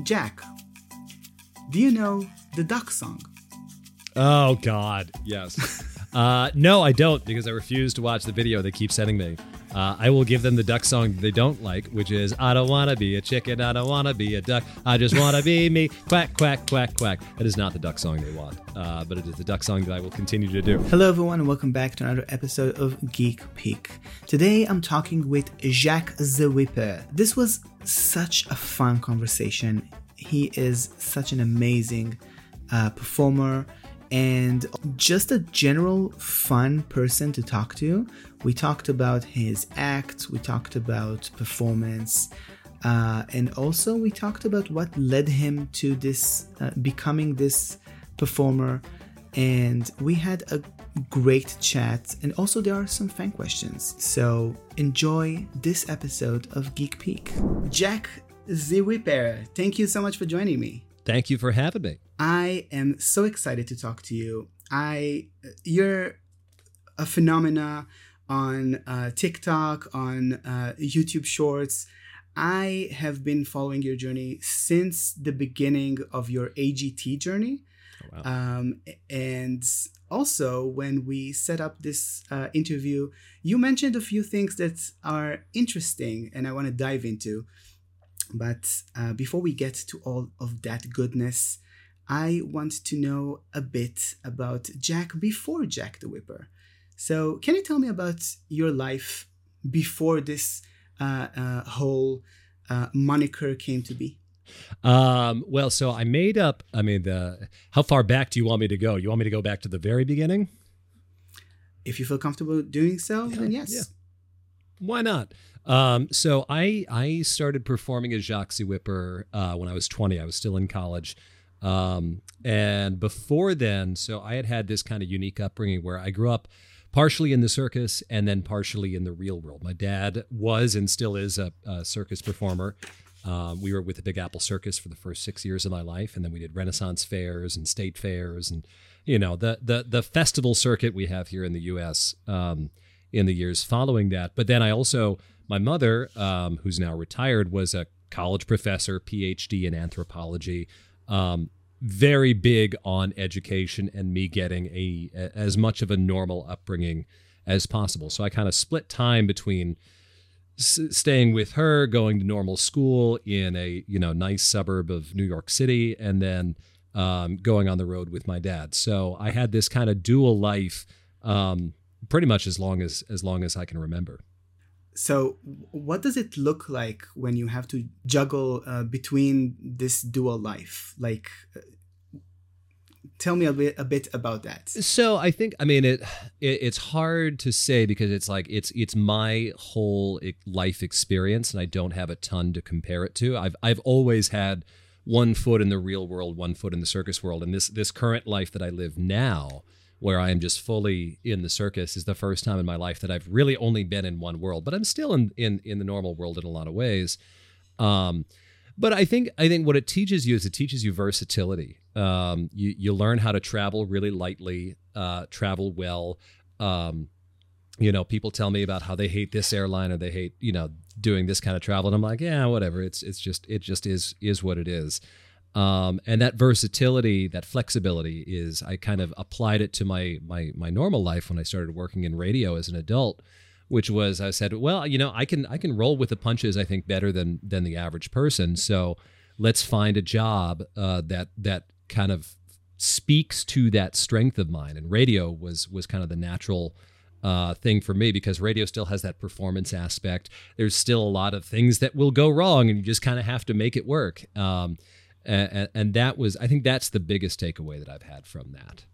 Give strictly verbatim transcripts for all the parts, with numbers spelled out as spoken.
Jack, do you know the duck song? Oh, God, yes. uh, no, I don't, because I refuse to watch the video they keep sending me. Uh, I will give them the duck song they don't like, which is, I don't want to be a chicken, I don't want to be a duck, I just want to be me, quack, quack, quack, quack. That is not the duck song they want, uh, but it is the duck song that I will continue to do. Hello everyone, and welcome back to another episode of Geek Peak. Today I'm talking with Jacques the Whipper. This was such a fun conversation. He is such an amazing uh, performer and just a general fun person to talk to. We talked about his act, we talked about performance, uh, and also we talked about what led him to this, uh, becoming this performer. And we had a great chat, and also there are some fan questions. So enjoy this episode of Geek Peak. Jack the Whipper, thank you so much for joining me. Thank you for having me. I am so excited to talk to you. I, you're a phenomena on uh, TikTok, on uh, YouTube Shorts. I have been following your journey since the beginning of your A G T journey. Oh, wow. Um, and also, when we set up this uh, interview, you mentioned a few things that are interesting and I want to dive into. But uh, before we get to all of that goodness, I want to know a bit about Jack before Jack the Whipper. So can you tell me about your life before this uh, uh, whole uh, moniker came to be? Um, well, so I made up, I mean, the, how far back do you want me to go? You want me to go back to the very beginning? If you feel comfortable doing so, yeah, then yes. Yeah. Why not? Um, so I I started performing as Jacques the Whipper uh, when I was twenty. I was still in college. Um, and before then, so I had had this kind of unique upbringing where I grew up partially in the circus and then partially in the real world. My dad was and still is a, a circus performer. Um, we were with the Big Apple Circus for the first six years of my life, and then we did Renaissance fairs and state fairs and, you know, the the the festival circuit we have here in the U S um, in the years following that. But then I also, my mother, um, who's now retired, was a college professor, P H D in anthropology, um, very big on education and me getting a, a as much of a normal upbringing as possible. So I kind of split time between s- staying with her, going to normal school in a you know nice suburb of New York City, and then um, going on the road with my dad. So I had this kind of dual life um, pretty much as long as as long as I can remember. So what does it look like when you have to juggle uh, between this dual life? Like, uh, tell me a bit a bit about that. So I think, I mean, it, it it's hard to say because it's like, it's it's my whole life experience and I don't have a ton to compare it to. I've I've always had one foot in the real world, one foot in the circus world. And this this current life that I live now, where I am just fully in the circus, is the first time in my life that I've really only been in one world, but I'm still in, in, in the normal world in a lot of ways. Um, but I think, I think what it teaches you is it teaches you versatility. Um, you, you learn how to travel really lightly, uh, travel well. Um, you know, people tell me about how they hate this airline or they hate, you know, doing this kind of travel. And I'm like, yeah, whatever. It's, it's just, it just is, is what it is. Um, and that versatility, that flexibility is, I kind of applied it to my, my, my normal life when I started working in radio as an adult, which was, I said, well, you know, I can, I can roll with the punches, I think, better than, than the average person. So let's find a job, uh, that, that kind of speaks to that strength of mine. And radio was, was kind of the natural, uh, thing for me, because radio still has that performance aspect. There's still a lot of things that will go wrong and you just kind of have to make it work. Um, And, and that was, I think that's the biggest takeaway that I've had from that.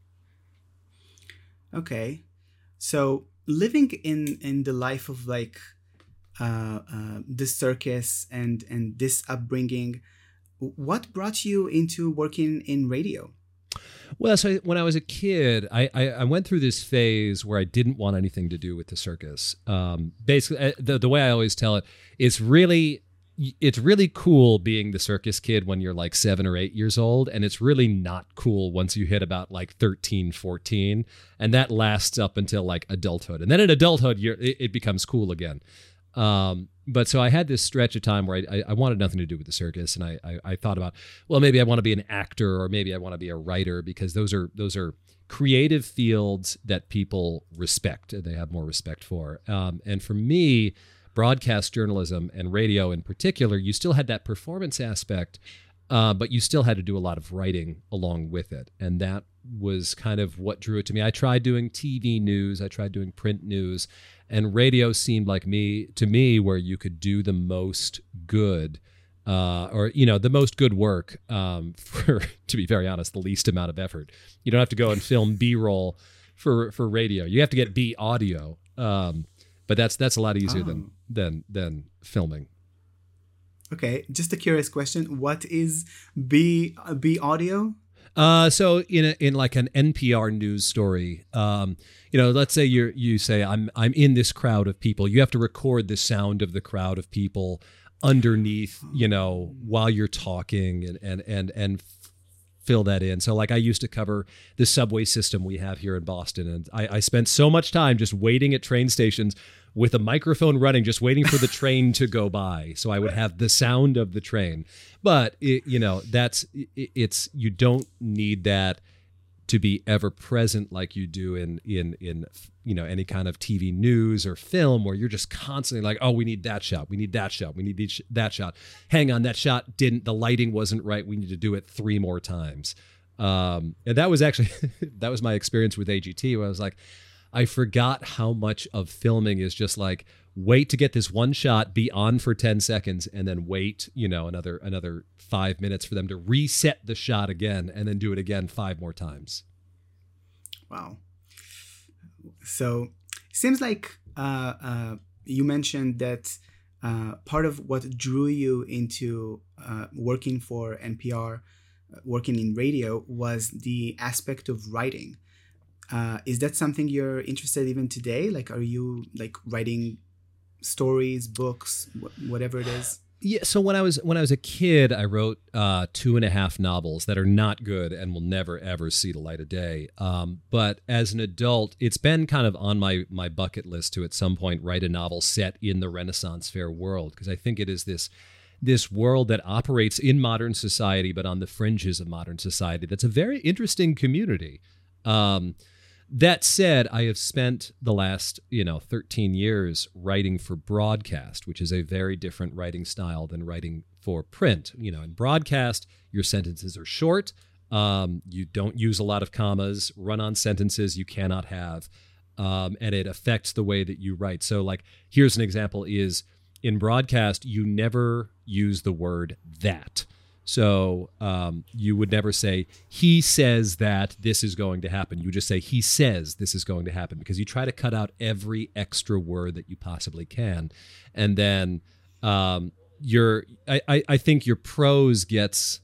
Okay. So living in, in the life of like uh, uh, the circus and, and this upbringing, what brought you into working in radio? Well, so when I was a kid, I, I, I went through this phase where I didn't want anything to do with the circus. Um, basically, the, the way I always tell it, it's really... It's really cool being the circus kid when you're like seven or eight years old. And it's really not cool once you hit about like thirteen, fourteen. And that lasts up until like adulthood. And then in adulthood, you're, it, it becomes cool again. Um, but so I had this stretch of time where I, I, I wanted nothing to do with the circus, and I, I, I thought about, well, maybe I want to be an actor, or maybe I want to be a writer, because those are those are creative fields that people respect and they have more respect for. Um, and for me, broadcast journalism and radio in particular, you still had that performance aspect, uh, but you still had to do a lot of writing along with it. And that was kind of what drew it to me. I tried doing T V news, I tried doing print news, and radio seemed like me to me where you could do the most good, uh, or you know, the most good work um, for, to be very honest, the least amount of effort. You don't have to go and film B-roll for for radio. You have to get B audio, um, but that's that's a lot easier oh. than than than filming. Okay, just a curious question: what is B B audio? Uh, so in a, in like an N P R news story, um, you know, let's say you you say I'm I'm in this crowd of people. You have to record the sound of the crowd of people underneath, you know, while you're talking, and and and and fill that in. So like I used to cover the subway system we have here in Boston, and I, I spent so much time just waiting at train stations with a microphone running, just waiting for the train to go by. So I would have the sound of the train. But it, you know, that's it, it's you don't need that to be ever present like you do in in in you know any kind of T V news or film, where you're just constantly like, oh, we need that shot, we need that shot, we need that shot. Hang on, that shot didn't, the lighting wasn't right. We need to do it three more times. Um, and that was actually that was my experience with A G T, where I was like, I forgot how much of filming is just like, wait to get this one shot, be on for ten seconds, and then wait, you know, another another five minutes for them to reset the shot again, and then do it again five more times. Wow. So seems like uh, uh, you mentioned that uh, part of what drew you into uh, working for N P R, uh, working in radio, was the aspect of writing. Uh, is that something you're interested in even today? Like, are you like writing stories, books, wh- whatever it is? Yeah. So when I was when I was a kid, I wrote uh, two and a half novels that are not good and will never ever see the light of day. Um, but as an adult, it's been kind of on my my bucket list to at some point write a novel set in the Renaissance Fair world, because I think it is this this world that operates in modern society, but on the fringes of modern society. That's a very interesting community. Um, That said, I have spent the last, you know, thirteen years writing for broadcast, which is a very different writing style than writing for print. You know, in broadcast, your sentences are short. Um, you don't use a lot of commas, run-on sentences you cannot have, um, and it affects the way that you write. So, like, here's an example: is in broadcast, you never use the word that. So um, you would never say, he says that this is going to happen. You just say, he says this is going to happen, because you try to cut out every extra word that you possibly can. And then um, your, I, I, I think your prose gets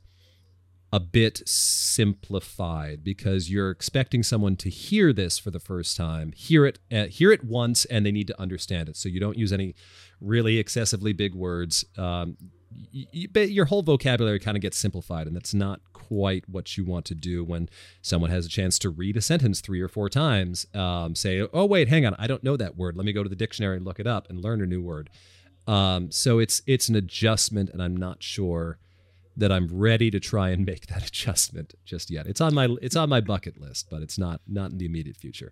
a bit simplified, because you're expecting someone to hear this for the first time, hear it, uh, hear it once, and they need to understand it. So you don't use any really excessively big words. Um, You, your whole vocabulary kind of gets simplified, and that's not quite what you want to do when someone has a chance to read a sentence three or four times. Um, say, oh, wait, hang on, I don't know that word. Let me go to the dictionary and look it up and learn a new word. Um, so it's it's an adjustment, and I'm not sure that I'm ready to try and make that adjustment just yet. It's on my it's on my bucket list, but it's not not in the immediate future.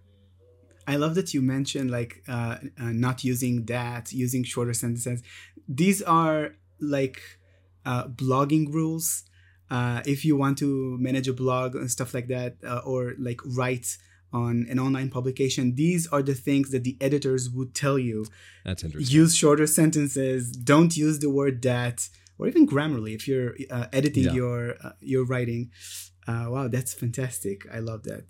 I love that you mentioned like uh, uh, not using that, using shorter sentences. These are like uh, blogging rules. Uh, if you want to manage a blog and stuff like that, uh, or like write on an online publication, these are the things that the editors would tell you. That's interesting. Use shorter sentences. Don't use the word that, or even Grammarly if you're uh, editing yeah. your uh, your writing. Uh, wow, that's fantastic. I love that.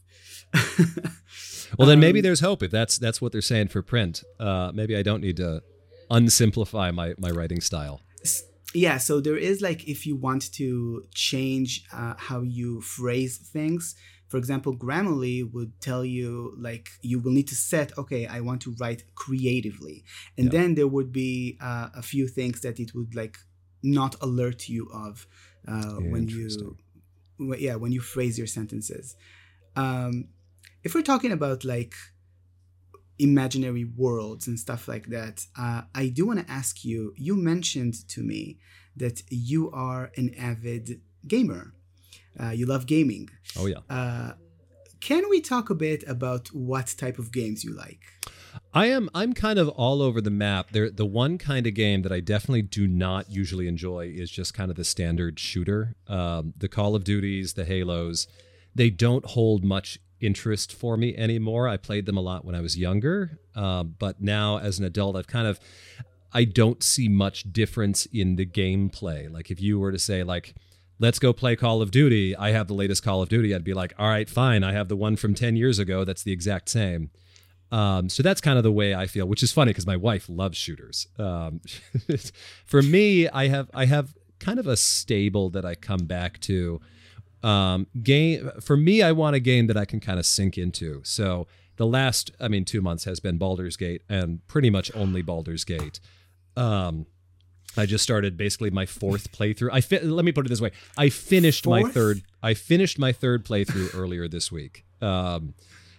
Well, then maybe um, there's hope if that's that's what they're saying for print. Uh, maybe I don't need to unsimplify my my writing style. Yeah, so there is like, if you want to change uh, how you phrase things, for example, Grammarly would tell you like you will need to set, okay, I want to write creatively. And yeah. then there would be uh, a few things that it would like not alert you of uh, when you, yeah, when you phrase your sentences. Um, if we're talking about like imaginary worlds and stuff like that. Uh, I do want to ask you, you mentioned to me that you are an avid gamer. Uh, you love gaming. Oh, yeah. Uh, can we talk a bit about what type of games you like? I am. I'm kind of all over the map. There, the one kind of game that I definitely do not usually enjoy is just kind of the standard shooter. Um, the Call of Duties, the Halos, they don't hold much interest for me anymore. I played them a lot when I was younger, uh, but now as an adult, I've kind of, I don't see much difference in the gameplay. Like if you were to say like, let's go play Call of Duty, I have the latest Call of Duty, I'd be like, all right, fine. I have the one from ten years ago. That's the exact same. Um, so that's kind of the way I feel, which is funny because my wife loves shooters. Um, for me, I have, I have kind of a stable that I come back to. Um, game for me, I want a game that I can kind of sink into. So the last, I mean, two months has been Baldur's Gate and pretty much only Baldur's Gate. Um, I just started basically my fourth playthrough. I fi- let me put it this way: I finished Fourth? my third. I finished my third playthrough earlier this week, um,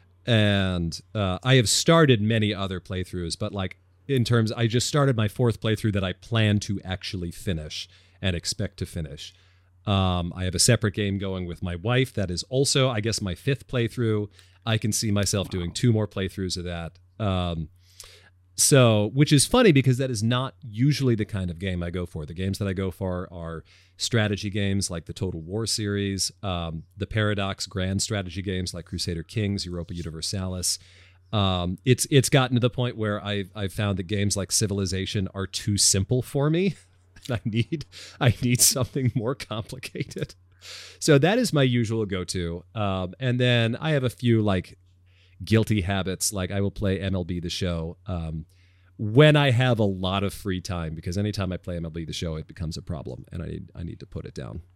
and uh, I have started many other playthroughs. But like in terms, I just started my fourth playthrough that I plan to actually finish and expect to finish. Um, I have a separate game going with my wife that is also, I guess, my fifth playthrough. I can see myself doing two more playthroughs of that. Um, so, which is funny because that is not usually the kind of game I go for. The games that I go for are strategy games like the Total War series, um, the Paradox grand strategy games like Crusader Kings, Europa Universalis. Um, it's it's gotten to the point where I've, I've found that games like Civilization are too simple for me. I need I need something more complicated. So that is my usual go-to. Um, and then I have a few like guilty habits. Like I will play M L B The Show um, when I have a lot of free time, because anytime I play M L B The Show, it becomes a problem, and I need I need to put it down.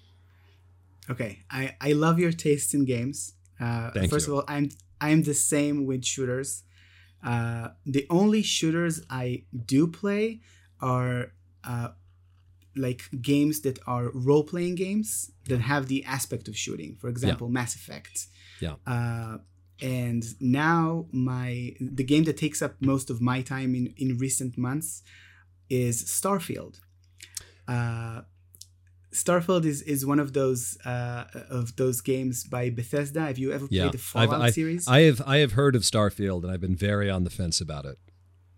Okay, I, I love your taste in games. Uh, Thank first you. of all, I'm I'm the same with shooters. Uh, the only shooters I do play are uh, like games that are role-playing games that have the aspect of shooting. For example, yeah. Mass Effect. Yeah. Uh, and now my the game that takes up most of my time in, in recent months is Starfield. Uh, Starfield is, is one of those uh, of those games by Bethesda. Have you ever played yeah. the Fallout I've, I, series? I have I have heard of Starfield, and I've been very on the fence about it.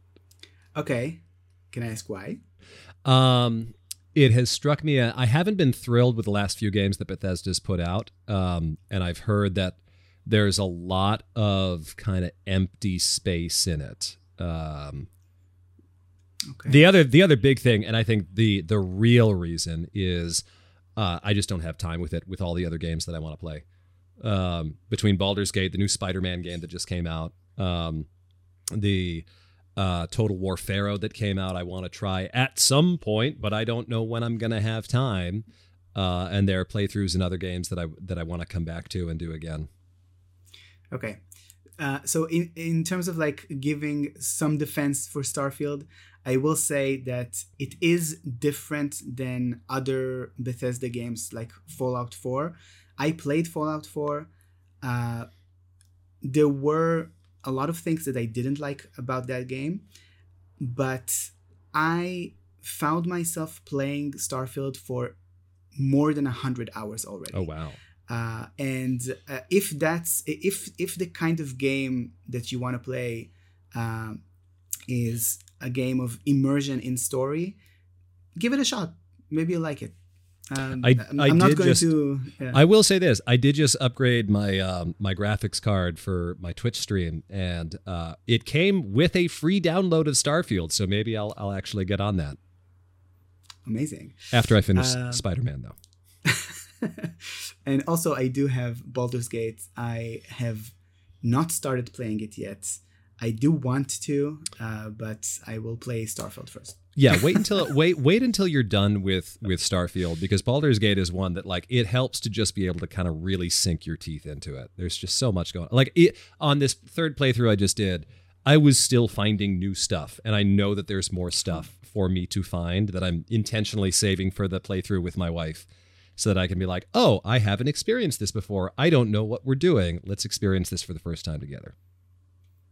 Okay. Can I ask why? Um, it has struck me. I haven't been thrilled with the last few games that Bethesda's put out, um, and I've heard that there's a lot of kind of empty space in it. Um, okay. The other the other big thing, and I think the the real reason is uh, I just don't have time with it with all the other games that I want to play. Um, between Baldur's Gate, the new Spider-Man game that just came out, um, the Uh, Total War Pharaoh that came out, I want to try at some point, but I don't know when I'm going to have time. Uh, and there are playthroughs in other games that I that I want to come back to and do again. Okay, uh, so in in terms of like giving some defense for Starfield, I will say that it is different than other Bethesda games like Fallout four. I played Fallout four. Uh, there were a lot of things that I didn't like about that game, but I found myself playing Starfield for more than a hundred hours already. Oh wow! Uh, and uh, if that's if if the kind of game that you want to play uh, is a game of immersion in story, give it a shot. Maybe you'll like it. Um, I, I'm, I I'm not did going just, to. Yeah. I will say this: I did just upgrade my um, my graphics card for my Twitch stream, and uh, it came with a free download of Starfield. So maybe I'll I'll actually get on that. Amazing. After I finish uh, Spider-Man, though. And also, I do have Baldur's Gate. I have not started playing it yet. I do want to, uh, but I will play Starfield first. Yeah, wait until wait wait until you're done with with Starfield, because Baldur's Gate is one that like it helps to just be able to kind of really sink your teeth into it. There's just so much going on. Like it, on this third playthrough I just did, I was still finding new stuff, and I know that there's more stuff for me to find that I'm intentionally saving for the playthrough with my wife, so that I can be like, oh, I haven't experienced this before. I don't know what we're doing. Let's experience this for the first time together.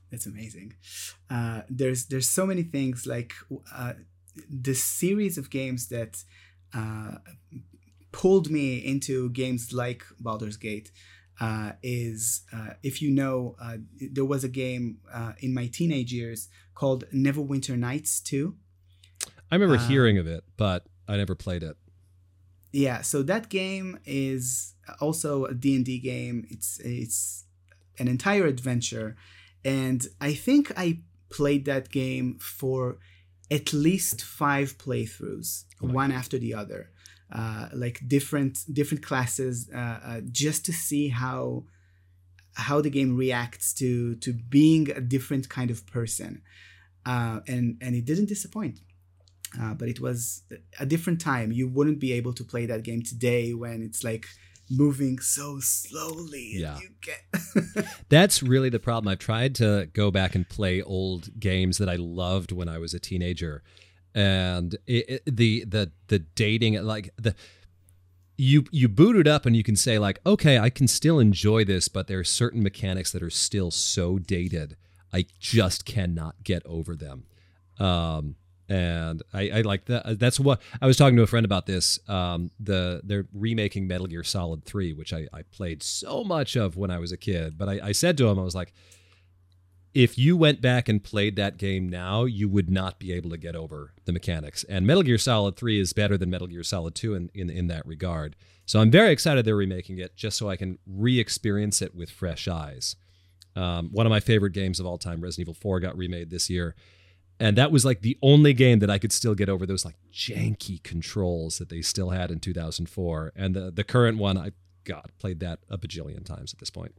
That's amazing. Uh, there's there's so many things like uh, this series of games that uh, pulled me into games like Baldur's Gate. Uh, is uh, if you know, uh, there was a game uh, in my teenage years called Neverwinter Nights two. I remember Uh, hearing of it, but I never played it. Yeah, so that game is also a D and D game. It's it's an entire adventure, and I think I played that game for at least five playthroughs, Oh my one God. after the other, uh, like different different classes, uh, uh, just to see how how the game reacts to to being a different kind of person, uh, and and it didn't disappoint. Uh, but it was a different time. You wouldn't be able to play that game today when it's like moving so slowly. and Yeah. You get That's really the problem. I've tried to go back and play old games that I loved when I was a teenager, and it, it, the the the dating, like the you you boot it up and you can say like, okay, I can still enjoy this, but there are certain mechanics that are still so dated, I just cannot get over them. Um, and I, I like that. That's what I was talking to a friend about this. Um, the they're remaking Metal Gear Solid three, which I, I played so much of when I was a kid. But I, I said to him, I was like, if you went back and played that game now, you would not be able to get over the mechanics. And Metal Gear Solid three is better than Metal Gear Solid two in, in, in that regard. So I'm very excited they're remaking it just so I can re-experience it with fresh eyes. Um, one of my favorite games of all time, Resident Evil four, got remade this year. And that was like the only game that I could still get over those like janky controls that they still had in two thousand four. And the, the current one, I, God, played that a bajillion times at this point.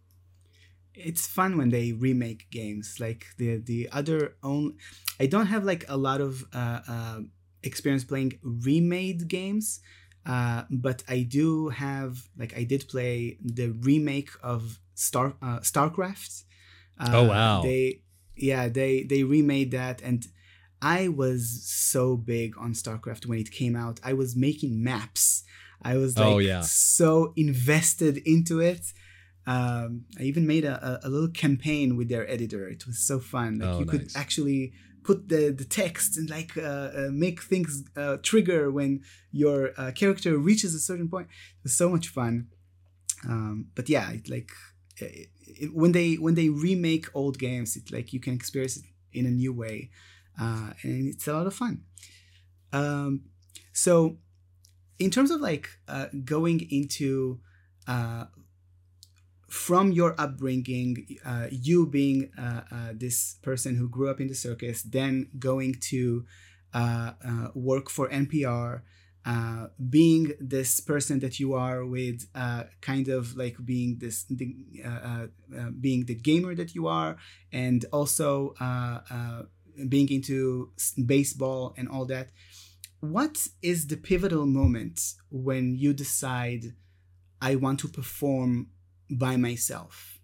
it's fun when they remake games. Like the the other own, I don't have like a lot of uh, uh, experience playing remade games, uh, but I do have like I did play the remake of Star uh, StarCraft. Uh, Oh, wow. They yeah they they remade that, and I was so big on StarCraft when it came out. I was making maps. I was like Oh, yeah. so invested into it. Um, I even made a, a, a little campaign with their editor. It was so fun. Like Oh, you could nice. actually put the, the text and like uh, uh, make things uh, trigger when your uh, character reaches a certain point. It was so much fun. Um, but yeah, it, like it, it, when they when they remake old games, it like you can experience it in a new way, uh, and it's a lot of fun. Um, so, in terms of like uh, going into uh, from your upbringing, uh, you being uh, uh, this person who grew up in the circus, then going to uh, uh, work for N P R, uh, being this person that you are with, uh, kind of like being this, the, uh, uh, uh, being the gamer that you are, and also uh, uh, being into baseball and all that. What is the pivotal moment when you decide, I want to perform by myself?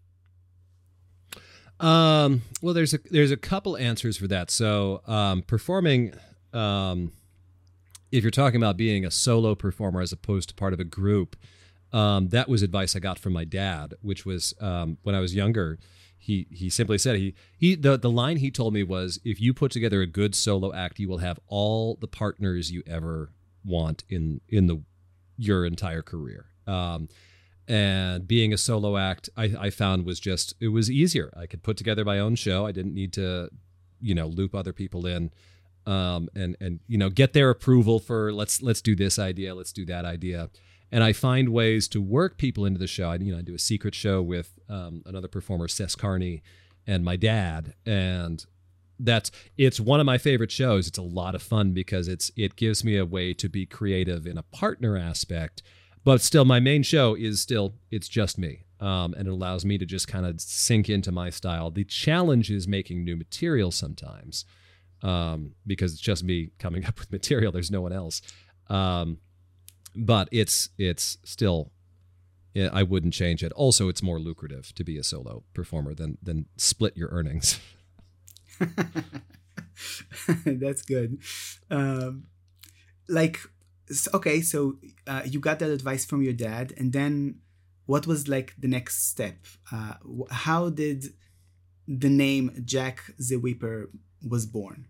Um, well, there's a there's a couple answers for that. So um, performing, um, if you're talking about being a solo performer as opposed to part of a group, um, that was advice I got from my dad, which was um, when I was younger. He he simply said he he the the line he told me was, if you put together a good solo act, you will have all the partners you ever want in in the your entire career. Um, and being a solo act, I, I found was just it was easier. I could put together my own show. I didn't need to, you know, loop other people in, um, and and you know get their approval for let's let's do this idea, let's do that idea. And I find ways to work people into the show. I, you know, I do a secret show with um, another performer, Sess Carney, and my dad. And that's it's one of my favorite shows. It's a lot of fun because it's it gives me a way to be creative in a partner aspect. But still, my main show is still it's just me, um, and it allows me to just kind of sink into my style. The challenge is making new material sometimes, um, because it's just me coming up with material. There's no one else. Um, But it's it's still, I wouldn't change it. Also, it's more lucrative to be a solo performer than than split your earnings. That's good. Um, like, okay, so uh, you got that advice from your dad, and then what was like the next step? Uh, how did the name Jack the Whipper was born?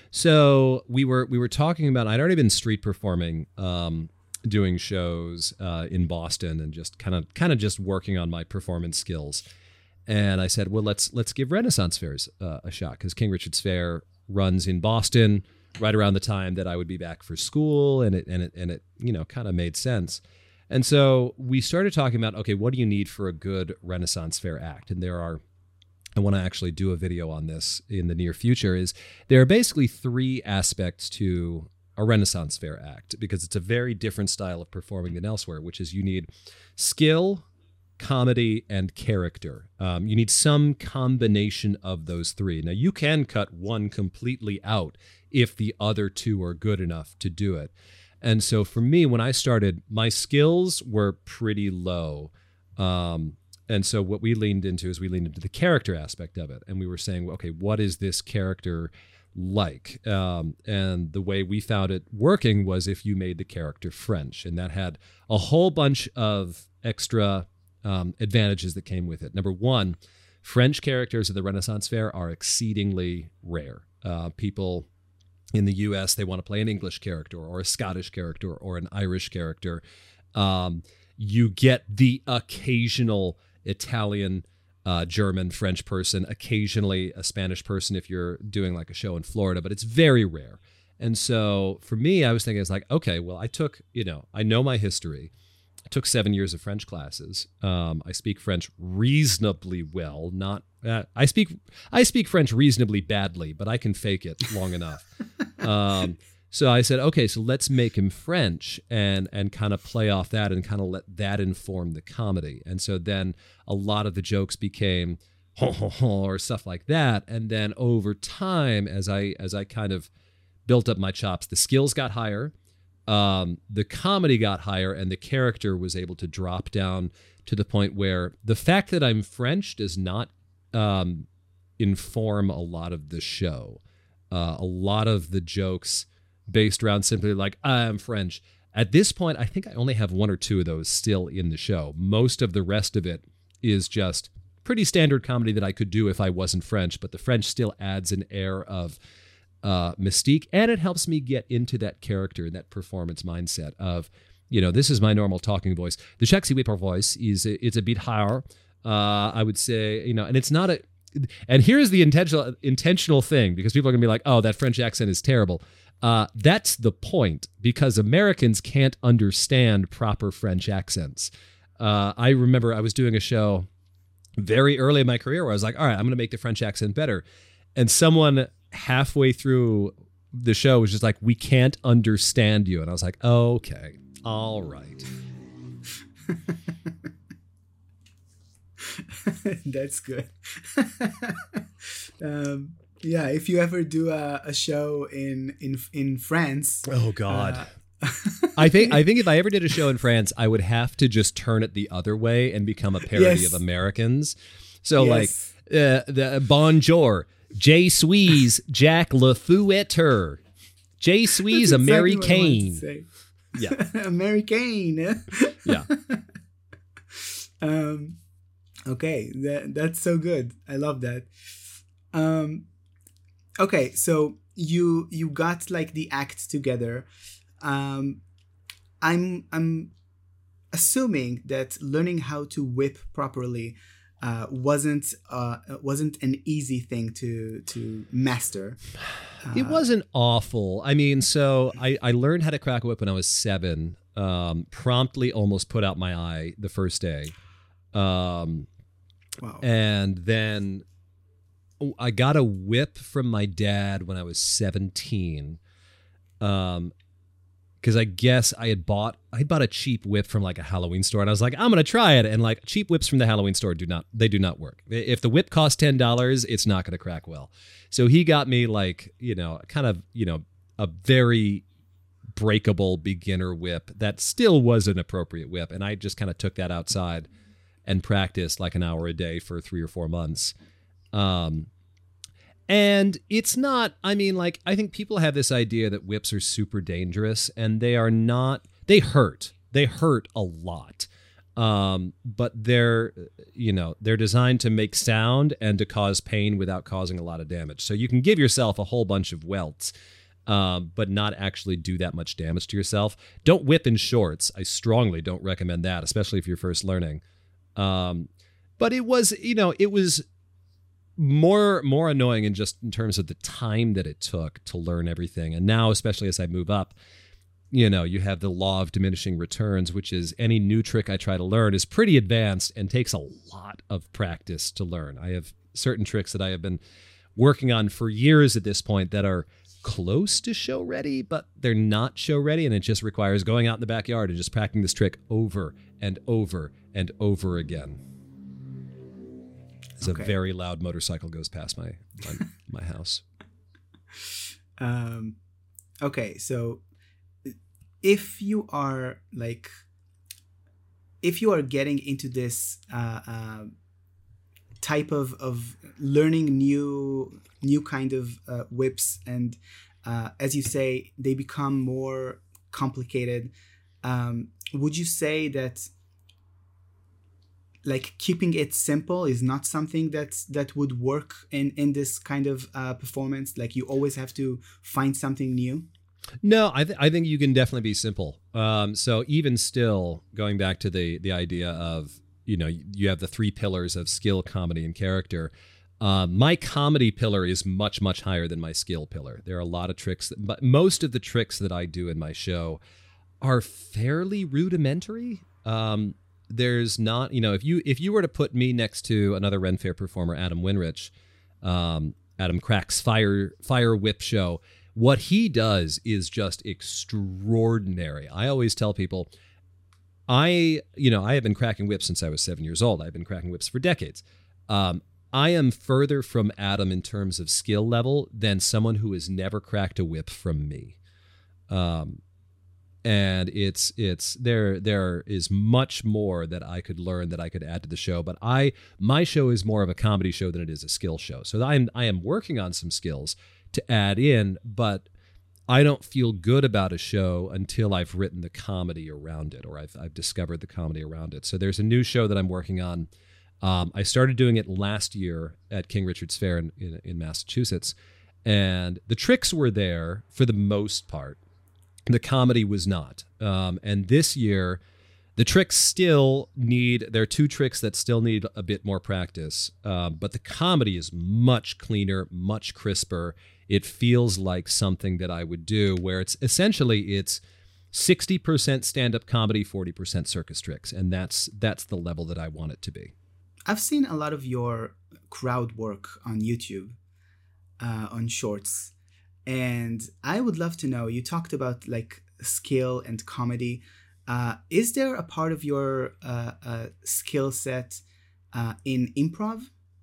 So we were we were talking about, I'd already been street performing, um, doing shows uh, in Boston, and just kind of kind of just working on my performance skills. And I said, well, let's let's give Renaissance fairs uh, a shot, because King Richard's Fair runs in Boston right around the time that I would be back for school, and it and it and it you know kind of made sense. And so we started talking about, okay, what do you need for a good Renaissance Fair act? And there are, I want to actually do a video on this in the near future, is there are basically three aspects to a Renaissance Fair act, because it's a very different style of performing than elsewhere, which is you need skill, comedy, and character. Um, you need some combination of those three. Now, you can cut one completely out if the other two are good enough to do it. And so for me, when I started, my skills were pretty low. Um, and so what we leaned into is we leaned into the character aspect of it. And we were saying, okay, what is this character like? Um, and the way we found it working was if you made the character French. And that had a whole bunch of extra um, advantages that came with it. Number one, French characters at the Renaissance Fair are exceedingly rare. Uh, people in the U S, they want to play an English character or a Scottish character or an Irish character. Um, you get the occasional Italian, uh, German, French person, occasionally a Spanish person if you're doing like a show in Florida, but it's very rare. And so for me, I was thinking, it's like, okay, well, I took, you know, I know my history. I took seven years of French classes. Um, I speak French reasonably well. Not uh, I speak I speak French reasonably badly, but I can fake it long enough. Um, so I said, okay, so let's make him French and and kind of play off that and kind of let that inform the comedy. And so then a lot of the jokes became ho ho ho or stuff like that. And then over time, as I as I kind of built up my chops, the skills got higher. Um, the comedy got higher, and the character was able to drop down to the point where the fact that I'm French does not um, inform a lot of the show. Uh, a lot of the jokes based around simply like, I'm French. At this point, I think I only have one or two of those still in the show. Most of the rest of it is just pretty standard comedy that I could do if I wasn't French, but the French still adds an air of Uh, mystique, and it helps me get into that character and that performance mindset of, you know, this is my normal talking voice. The Jack the Whipper voice is it's a bit higher, uh, I would say, you know, and it's not a. And here's the intentional intentional thing, because people are gonna be like, oh, that French accent is terrible. Uh, that's the point, because Americans can't understand proper French accents. Uh, I remember I was doing a show very early in my career where I was like, all right, I'm gonna make the French accent better, and someone halfway through the show was just like, we can't understand you. And I was like, okay, all right. That's good. um, yeah, if you ever do a, a show in, in, in France. Oh God. Uh, I think, I think if I ever did a show in France, I would have to just turn it the other way and become a parody yes. of Americans. So yes. like, uh, the bonjour, Je suis Jack Le Fouetter. Je suis a Mary Kane. Yeah. American. Yeah. um, okay, that that's so good. I love that. Um, okay, so you you got like the act together. Um, I'm I'm assuming that learning how to whip properly uh, wasn't uh, wasn't an easy thing to to master. Uh, it wasn't awful. I mean, so I, I learned how to crack a whip when I was seven. Um, promptly almost put out my eye the first day. Um, wow. And then I got a whip from my dad when I was seventeen. Um, because I guess I had bought I had bought a cheap whip from like a Halloween store, and I was like, I'm gonna try it. And like cheap whips from the Halloween store do not they do not work. If the whip costs ten dollars, it's not gonna crack well. So he got me like, you know, kind of, you know, a very breakable beginner whip that still was an appropriate whip, and I just kind of took that outside and practiced like an hour a day for three or four months. Um, and it's not, I mean, like, I think people have this idea that whips are super dangerous, and they are not. They hurt. They hurt a lot. Um, but they're, you know, they're designed to make sound and to cause pain without causing a lot of damage. So you can give yourself a whole bunch of welts, um, but not actually do that much damage to yourself. Don't whip in shorts. I strongly don't recommend that, especially if you're first learning. Um, but it was, you know, it was more, more annoying in just in terms of the time that it took to learn everything. And now, especially as I move up, you know, you have the law of diminishing returns, which is any new trick I try to learn is pretty advanced and takes a lot of practice to learn. I have certain tricks that I have been working on for years at this point that are close to show ready, but they're not show ready. And it just requires going out in the backyard and just practicing this trick over and over and over again. As okay. a very loud motorcycle goes past my my, my house. Um, okay, so if you are like, if you are getting into this uh, uh, type of, of learning new new kind of uh, whips, and uh, as you say, they become more complicated, um, would you say that like keeping it simple is not something that's that would work in in this kind of uh, performance? Like you always have to find something new? No, I, th- I think you can definitely be simple. Um, so even still, going back to the the idea of, you know, you have the three pillars of skill, comedy, and character. Uh, my comedy pillar is much, much higher than my skill pillar. There are a lot of tricks, that, but most of the tricks that I do in my show are fairly rudimentary. Um, there's not, you know, if you if you were to put me next to another Ren Fair performer, Adam Winrich, um, Adam Crack's Fire Fire Whip show, what he does is just extraordinary. I always tell people, I, you know, I have been cracking whips since I was seven years old. I've been cracking whips for decades. Um, I am further from Adam in terms of skill level than someone who has never cracked a whip from me. Um, and it's it's there there is much more that I could learn, that I could add to the show. But I my show is more of a comedy show than it is a skill show. So I'm I am working on some skills to add in, but I don't feel good about a show until I've written the comedy around it, or I've I've discovered the comedy around it. So there's a new show that I'm working on. Um, I started doing it last year at King Richard's Fair in, in, in Massachusetts, and the tricks were there for the most part. The comedy was not. Um, and this year, the tricks still need, there are two tricks that still need a bit more practice, um, but the comedy is much cleaner, much crisper. It feels like something that I would do, where it's essentially it's sixty percent stand-up comedy, forty percent circus tricks, and that's that's the level that I want it to be. I've seen a lot of your crowd work on YouTube, uh, on shorts, and I would love to know, you talked about like skill and comedy. Uh, is there a part of your uh, uh, skill set uh, in improv?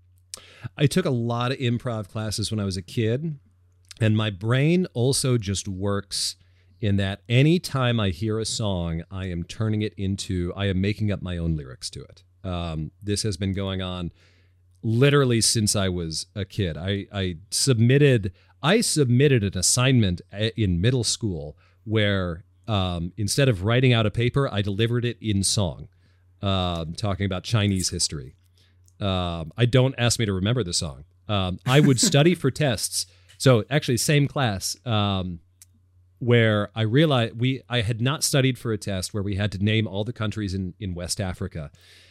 I took a lot of improv classes when I was a kid, and my brain also just works in that anytime I hear a song, I am turning it into, I am making up my own lyrics to it. Um, this has been going on literally since I was a kid. I, I submitted I submitted an assignment in middle school where um, instead of writing out a paper, I delivered it in song, uh, talking about Chinese history. Um, I don't ask me to remember the song. Um, I would study for tests. So actually, same class um, where I realized we I had not studied for a test where we had to name all the countries in, in West Africa.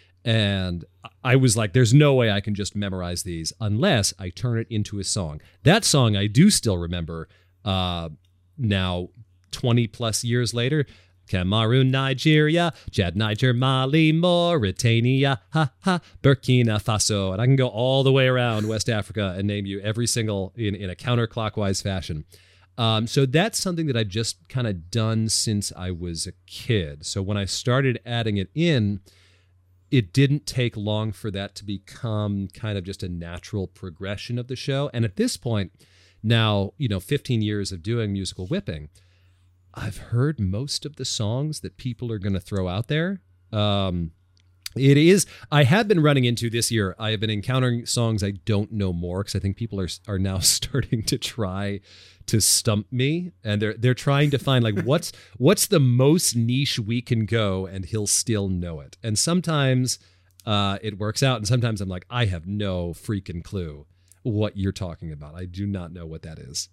And I was like, there's no way I can just memorize these unless I turn it into a song. That song I do still remember uh, now, twenty plus years later. Cameroon, Nigeria, Chad, Niger, Mali, Mauritania, ha ha, Burkina Faso. And I can go all the way around West Africa and name you every single in, in a counterclockwise fashion. Um, so that's something that I've just kind of done since I was a kid. So when I started adding it in, it didn't take long for that to become kind of just a natural progression of the show. And at this point, now, you know, fifteen years of doing musical whipping, I've heard most of the songs that people are going to throw out there. Um, It is. I have been running into this year. I have been encountering songs I don't know more because I think people are are now starting to try to stump me, and they're they're trying to find like what's what's the most niche we can go, and he'll still know it. And sometimes uh, it works out, and sometimes I'm like, I have no freaking clue what you're talking about. I do not know what that is.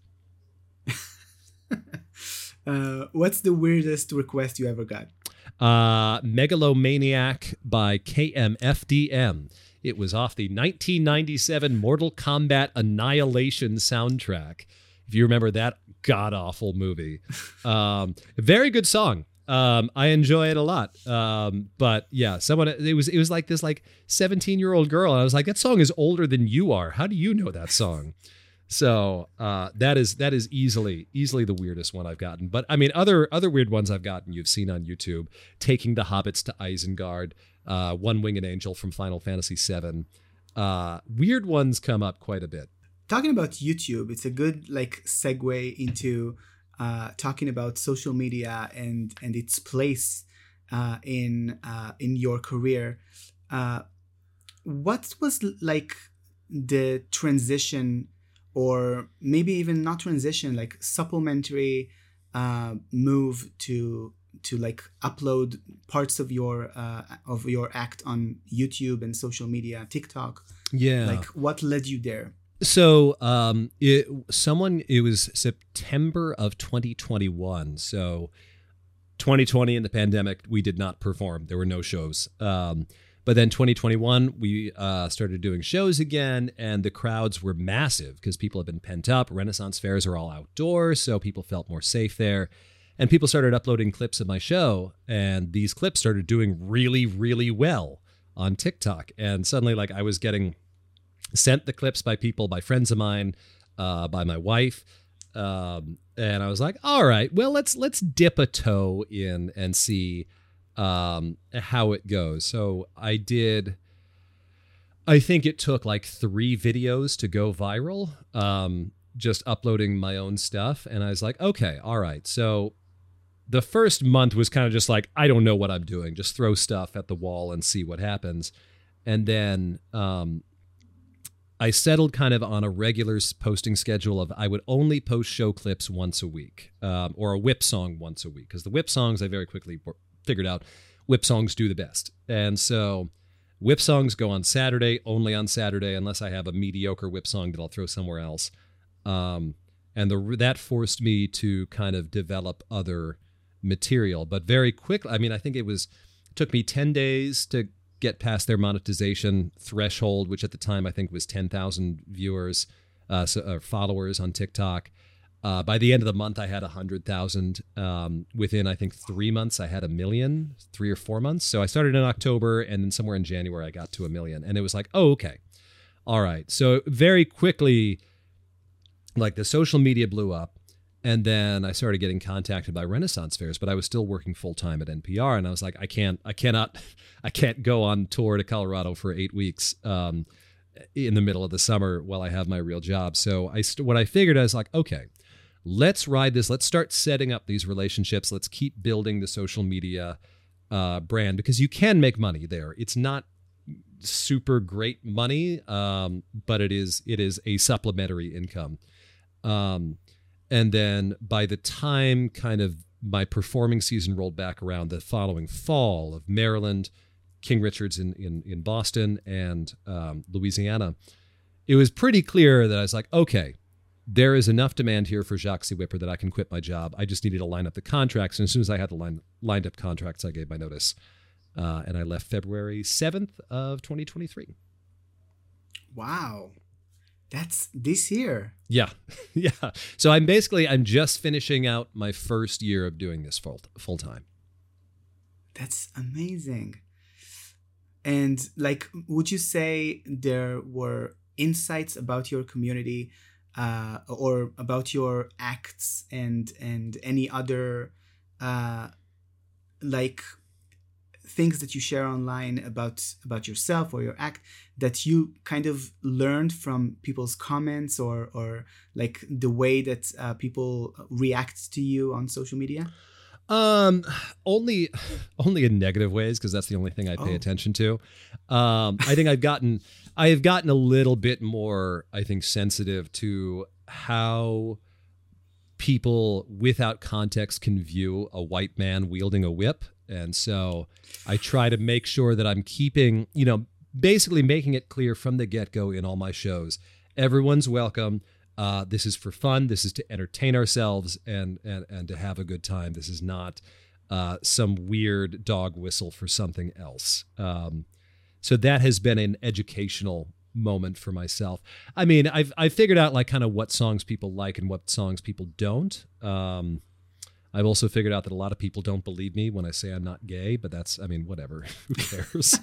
uh, what's the weirdest request you ever got? Uh, Megalomaniac by K M F D M. It was off the nineteen ninety-seven Mortal Kombat Annihilation soundtrack. If you remember that god-awful movie. Um, very good song. Um, I enjoy it a lot. Um, but yeah, someone, it was, it was like this like seventeen year old girl. And I was like, that song is older than you are. How do you know that song? So uh, that is that is easily easily the weirdest one I've gotten. But I mean, other other weird ones I've gotten you've seen on YouTube: Taking the Hobbits to Isengard, uh, One Winged Angel from Final Fantasy seven. Uh, weird ones come up quite a bit. Talking about YouTube, it's a good like segue into uh, talking about social media and and its place uh, in uh, in your career. Uh, what was like the transition? Or maybe even not transition, like supplementary uh, move to to like upload parts of your uh, of your act on YouTube and social media, TikTok. Yeah. Like what led you there? So um, it someone it was September of twenty twenty-one. So twenty twenty in the pandemic, we did not perform. There were no shows. Um, But then twenty twenty-one, we uh, started doing shows again, and the crowds were massive because people have been pent up. Renaissance fairs are all outdoors, so people felt more safe there. And people started uploading clips of my show, and these clips started doing really, really well on TikTok. And suddenly, like, I was getting sent the clips by people, by friends of mine, uh, by my wife. Um, and I was like, all right, well, let's let's dip a toe in and see um how it goes. So I did I think it took like three videos to go viral, um just uploading my own stuff, and I was like, okay, all right. So the first month was kind of just like, I don't know what I'm doing, just throw stuff at the wall and see what happens. And then um I settled kind of on a regular posting schedule of I would only post show clips once a week, um, or a whip song once a week, because the whip songs I very quickly figured out whip songs do the best. And so whip songs go on Saturday, only on Saturday, unless I have a mediocre whip song that I'll throw somewhere else. Um, and the, that forced me to kind of develop other material. But very quickly, I mean, I think it was, it took me ten days to get past their monetization threshold, which at the time I think was ten thousand viewers, uh, so, uh, followers on TikTok. Uh, by the end of the month, I had one hundred thousand. Um, within, I think, three months, I had a million, three or four months. So I started in October, and then somewhere in January, I got to a million. And it was like, oh, okay. All right. So very quickly, like the social media blew up. And then I started getting contacted by Renaissance fairs, but I was still working full time at N P R. And I was like, I can't, I cannot, I can't go on tour to Colorado for eight weeks um, in the middle of the summer while I have my real job. So I, st- what I figured, I was like, okay, let's ride this. Let's start setting up these relationships. Let's keep building the social media uh, brand, because you can make money there. It's not super great money, um, but it is it is a supplementary income. Um, and then by the time kind of my performing season rolled back around the following fall of Maryland, King Richard's in in, in Boston, and um, Louisiana, it was pretty clear that I was like, okay, there is enough demand here for Jacques the Whipper that I can quit my job. I just needed to line up the contracts. And as soon as I had the line, lined up contracts, I gave my notice. Uh, and I left February seventh of twenty twenty-three. Wow. That's this year. Yeah. Yeah. So I'm basically, I'm just finishing out my first year of doing this full, full time. That's amazing. And like, would you say there were insights about your community uh, or about your acts and, and any other uh, like things that you share online about about yourself or your act that you kind of learned from people's comments or or like the way that uh, people react to you on social media? Um, only, only in negative ways, because that's the only thing I pay Oh. attention to. Um, I think I've gotten, I have gotten a little bit more, I think, sensitive to how people without context can view a white man wielding a whip. And so I try to make sure that I'm keeping, you know, basically making it clear from the get-go in all my shows, everyone's welcome. Uh, this is for fun. This is to entertain ourselves and and and to have a good time. This is not uh, some weird dog whistle for something else. Um, so that has been an educational moment for myself. I mean, I've I've figured out like kind of what songs people like and what songs people don't. Um, I've also figured out that a lot of people don't believe me when I say I'm not gay, but that's, I mean, whatever. Who cares?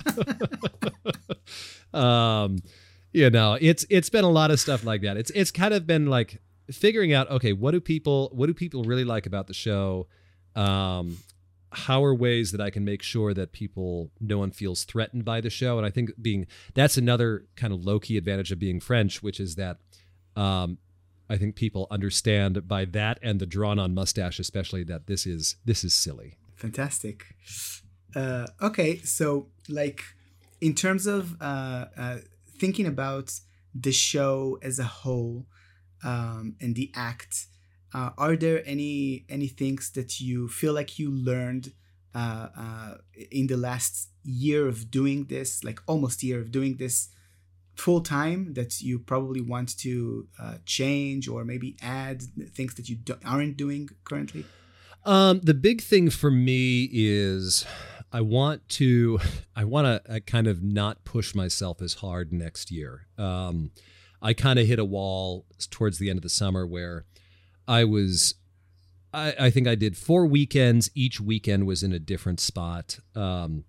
um, you know, it's it's been a lot of stuff like that. It's it's kind of been like figuring out, okay, what do people what do people really like about the show? Um, how are ways that I can make sure that people, no one feels threatened by the show? And I think being that's another kind of low key advantage of being French, which is that um, I think people understand by that and the drawn on mustache, especially, that this is this is silly. Fantastic. Uh, okay, so like in terms of uh, uh, thinking about the show as a whole um, and the act, uh, are there any any things that you feel like you learned uh, uh, in the last year of doing this, like almost year of doing this full time, that you probably want to uh, change or maybe add things that you do- aren't doing currently? Um, the big thing for me is I want to, I want to uh, kind of not push myself as hard next year. Um, I kind of hit a wall towards the end of the summer where I was, I, I think I did four weekends. Each weekend was in a different spot. Um,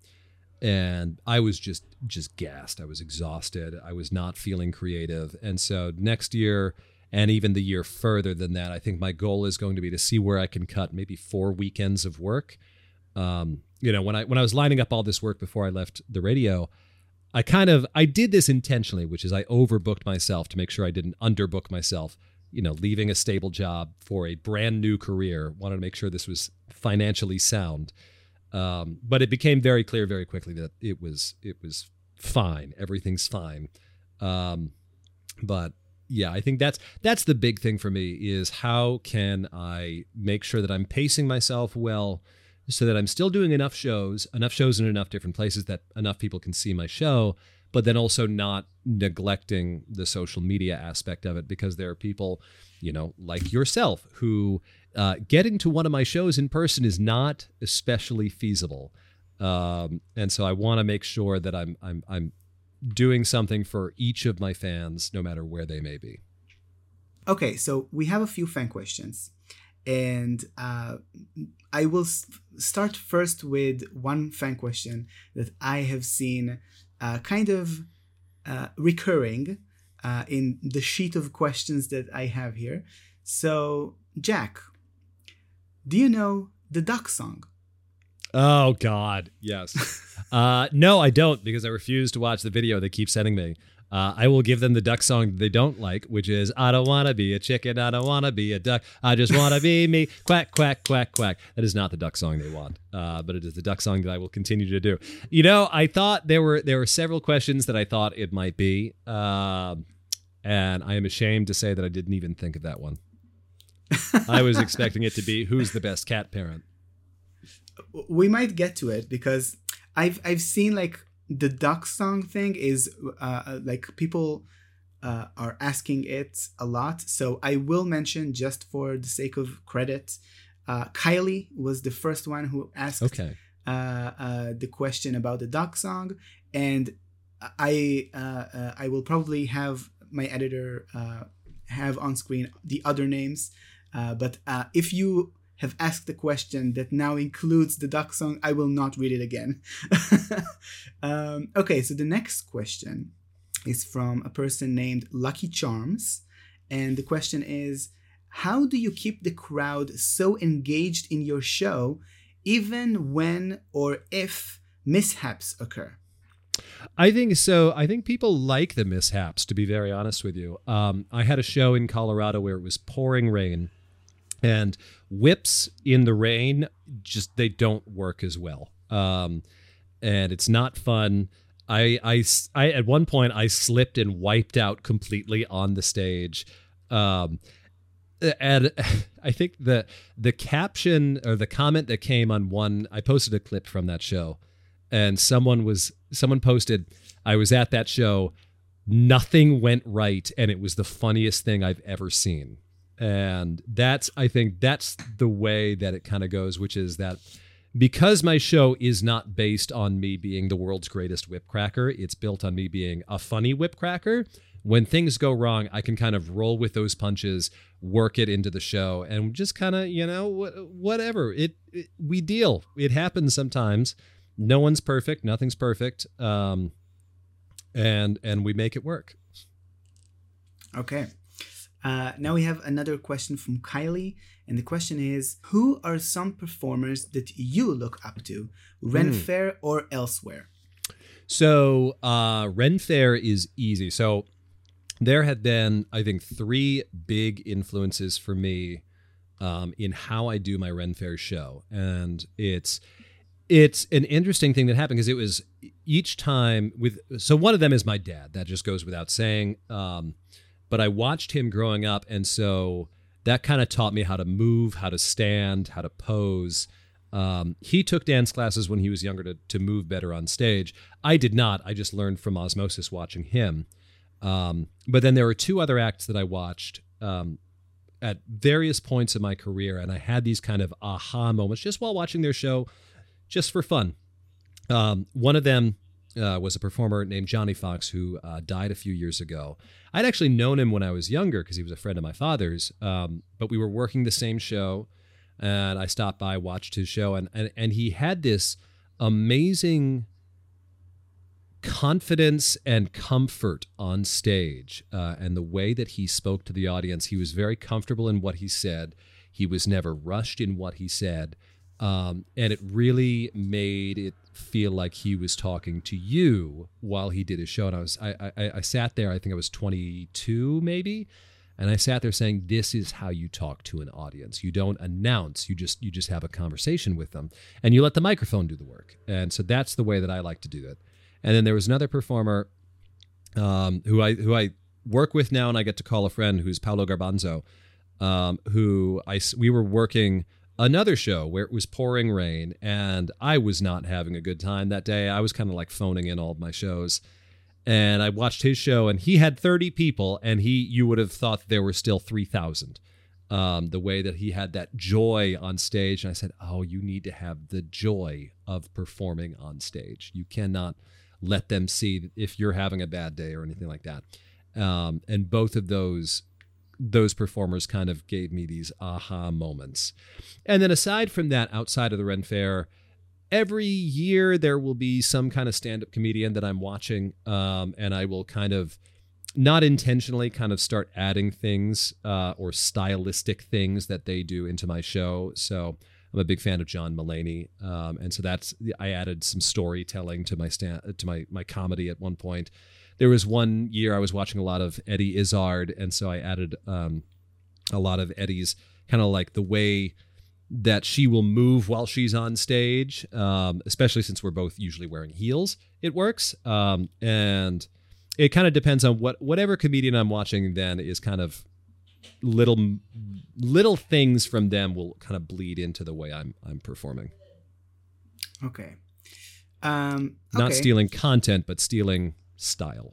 and I was just, just gassed. I was exhausted. I was not feeling creative. And so next year, and even the year further than that, I think my goal is going to be to see where I can cut maybe four weekends of work. Um, you know, when I when I was lining up all this work before I left the radio, I kind of I did this intentionally, which is I overbooked myself to make sure I didn't underbook myself. You know, leaving a stable job for a brand new career, wanted to make sure this was financially sound. Um, but it became very clear very quickly that it was it was fine. Everything's fine. Um, but yeah, I think that's that's the big thing for me, is how can I make sure that I'm pacing myself well so that I'm still doing enough shows, enough shows in enough different places that enough people can see my show, but then also not neglecting the social media aspect of it, because there are people, you know, like yourself who uh, getting to one of my shows in person is not especially feasible. Um, and so I want to make sure that I'm I'm I'm doing something for each of my fans, no matter where they may be. Okay, so we have a few fan questions, and uh, I will s- start first with one fan question that I have seen uh, kind of uh, recurring uh, in the sheet of questions that I have here. So, Jack, do you know the Duck Song? Oh, God. Yes. uh, no, I don't, because I refuse to watch the video they keep sending me. Uh, I will give them the duck song they don't like, which is, I don't want to be a chicken. I don't want to be a duck. I just want to be me. Quack, quack, quack, quack. That is not the duck song they want, uh, but it is the duck song that I will continue to do. You know, I thought there were there were several questions that I thought it might be, uh, and I am ashamed to say that I didn't even think of that one. I was expecting it to be, who's the best cat parent? We might get to it, because I've I've seen like the duck song thing is uh, like people uh, are asking it a lot. So I will mention, just for the sake of credit, uh, Kylie was the first one who asked Okay. uh, uh, the question about the duck song, and I uh, uh, I will probably have my editor uh, have on screen the other names, uh, but uh, if you have asked the question that now includes the duck song, I will not read it again. um, okay, so the next question is from a person named Lucky Charms. And the question is, how do you keep the crowd so engaged in your show, even when or if mishaps occur? I think so. I think people like the mishaps, to be very honest with you. Um, I had a show in Colorado where it was pouring rain. And whips in the rain, just they don't work as well. Um, and it's not fun. I, I, I, at one point, I slipped and wiped out completely on the stage. Um, and I think the the caption or the comment that came on one, I posted a clip from that show, and someone was someone posted, "I was at that show, nothing went right, and it was the funniest thing I've ever seen." And that's, I think that's the way that it kind of goes, which is that because my show is not based on me being the world's greatest whip cracker, it's built on me being a funny whip cracker. When things go wrong, I can kind of roll with those punches, work it into the show, and just kind of, you know, whatever. It, it we deal. It happens sometimes. No one's perfect. Nothing's perfect. Um, and and we make it work. Okay. Uh, now we have another question from Kylie, and the question is, who are some performers that you look up to, Ren Mm. Fair or elsewhere? So uh, Ren Fair is easy. So there have been, I think, three big influences for me um, in how I do my Ren Fair show. And it's it's an interesting thing that happened because it was each time with, so one of them is my dad. That just goes without saying. Um, but I watched him growing up. And so that kind of taught me how to move, how to stand, how to pose. Um, he took dance classes when he was younger to, to move better on stage. I did not. I just learned from osmosis watching him. Um, but then there were two other acts that I watched um, at various points in my career, and I had these kind of aha moments just while watching their show, just for fun. Um, one of them uh, was a performer named Johnny Fox, who uh, died a few years ago. I'd actually known him when I was younger because he was a friend of my father's, um, but we were working the same show, and I stopped by, watched his show, and and, and he had this amazing confidence and comfort on stage, uh, and the way that he spoke to the audience. He was very comfortable in what he said. He was never rushed in what he said, um, and it really made it feel like he was talking to you while he did his show. And I was, I, I, I sat there. I think I was twenty-two, maybe. And I sat there saying, this is how you talk to an audience. You don't announce, you just you just have a conversation with them. And you let the microphone do the work. And so that's the way that I like to do it. And then there was another performer um, who I who I work with now, and I get to call a friend, who's Paolo Garbanzo, um, who I, we were working another show where it was pouring rain, and I was not having a good time that day. I was kind of like phoning in all of my shows. And I watched his show, and he had thirty people, and he you would have thought there were still three thousand. Um, the way that he had that joy on stage. And I said, oh, you need to have the joy of performing on stage. You cannot let them see if you're having a bad day or anything like that. Um, and both of those those performers kind of gave me these aha moments. And then aside from that, outside of the Ren Fair, every year there will be some kind of stand-up comedian that I'm watching, um, and I will kind of, not intentionally, kind of start adding things uh, or stylistic things that they do into my show. So I'm a big fan of John Mulaney, um, and so that's I added some storytelling to my stand to my my comedy at one point. There was one year I was watching a lot of Eddie Izzard, and so I added um, a lot of Eddie's kind of like the way that she will move while she's on stage, um, especially since we're both usually wearing heels. It works, um, and it kind of depends on what whatever comedian I'm watching. Then is kind of little little things from them will kind of bleed into the way I'm I'm performing. Okay. Um, Not okay. stealing content, but stealing style.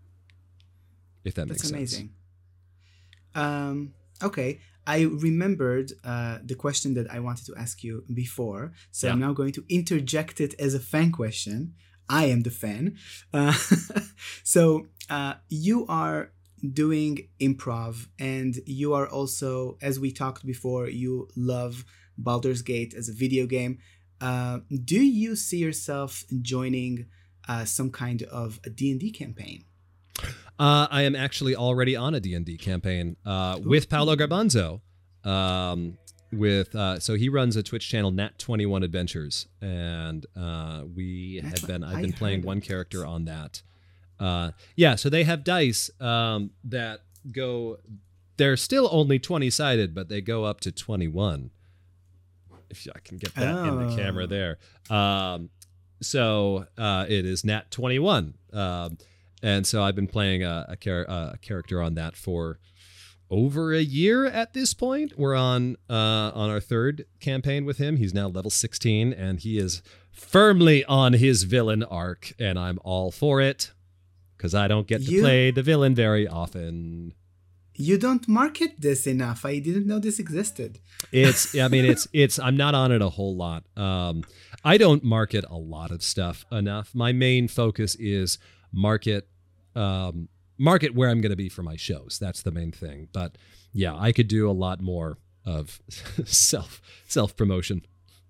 If that That's makes amazing. sense. Um, okay. I remembered uh, the question that I wanted to ask you before, so Yeah. I'm now going to interject it as a fan question. I am the fan. Uh, so uh, you are doing improv, and you are also, as we talked before, you love Baldur's Gate as a video game. Uh, do you see yourself joining uh, some kind of a D and D campaign? Uh, I am actually already on a D and D campaign uh, with Paolo Garbanzo. Um, with uh, so he runs a Twitch channel, Nat twenty-one Adventures, and uh, we That's have been. what I've been I playing heard one of character this. on that. Uh, yeah, so they have dice um, that go. they're still only twenty-sided, but they go up to twenty-one. If I can get that oh. in the camera there. Um, so uh, it is Nat twenty-one. Um, and so I've been playing a, a, char- a character on that for over a year at this point. We're on uh, on our third campaign with him. He's now level sixteen, and he is firmly on his villain arc, and I'm all for it because I don't get to you, play the villain very often. You don't market this enough. I didn't know this existed. It's, I mean, it's, it's, I'm not on it a whole lot. Um, I don't market a lot of stuff enough. My main focus is market, um, market where I'm going to be for my shows. That's the main thing. But yeah, I could do a lot more of self, self promotion.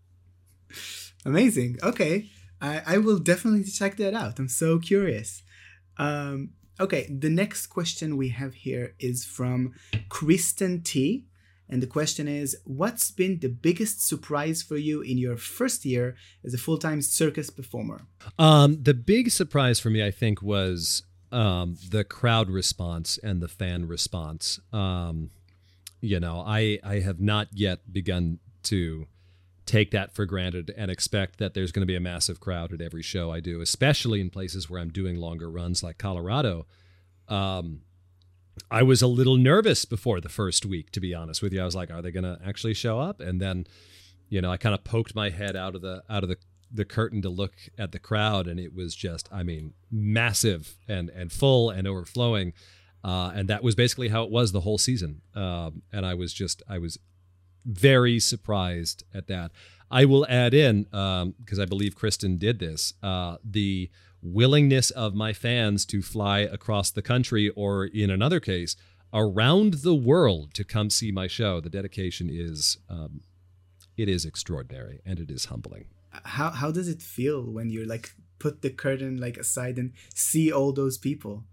Amazing. Okay. I, I will definitely check that out. I'm so curious. Um, Okay, the next question we have here is from Kristen T. And the question is, what's been the biggest surprise for you in your first year as a full-time circus performer? Um, the big surprise for me, I think, was um, the crowd response and the fan response. Um, you know, I, I have not yet begun to take that for granted and expect that there's going to be a massive crowd at every show I do, especially in places where I'm doing longer runs like Colorado. Um, I was a little nervous before the first week, to be honest with you. I was like, are they going to actually show up? And then, you know, I kind of poked my head out of the out of the, the curtain to look at the crowd, and it was just, I mean, massive and and full and overflowing. Uh, and that was basically how it was the whole season. Um, and I was just, I was very surprised at that. I will add in, um, because I believe Kristen did this, uh, the willingness of my fans to fly across the country, or in another case, around the world to come see my show. The dedication is, um, it is extraordinary, and it is humbling. How how does it feel when you like put the curtain like aside and see all those people?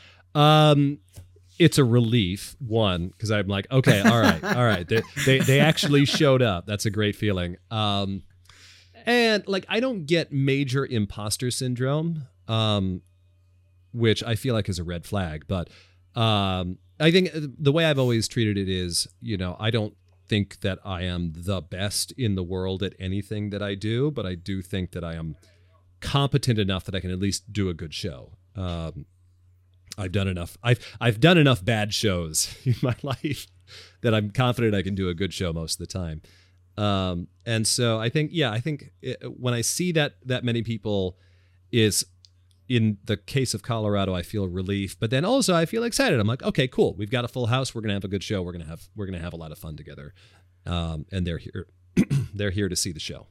Um, It's a relief, one, because I'm like, okay, all right, all right. They, they they actually showed up. That's a great feeling. Um, and like, I don't get major imposter syndrome, um, which I feel like is a red flag. But um, I think the way I've always treated it is, you know, I don't think that I am the best in the world at anything that I do, but I do think that I am competent enough that I can at least do a good show. Um, I've done enough. I've I've done enough bad shows in my life that I'm confident I can do a good show most of the time. Um, and so I think, yeah, I think it, when I see that that many people, is in the case of Colorado, I feel relief, but then also I feel excited. I'm like, okay, cool. We've got a full house. We're gonna have a good show. We're gonna have we're gonna have a lot of fun together. Um, and they're here. They're here to see the show.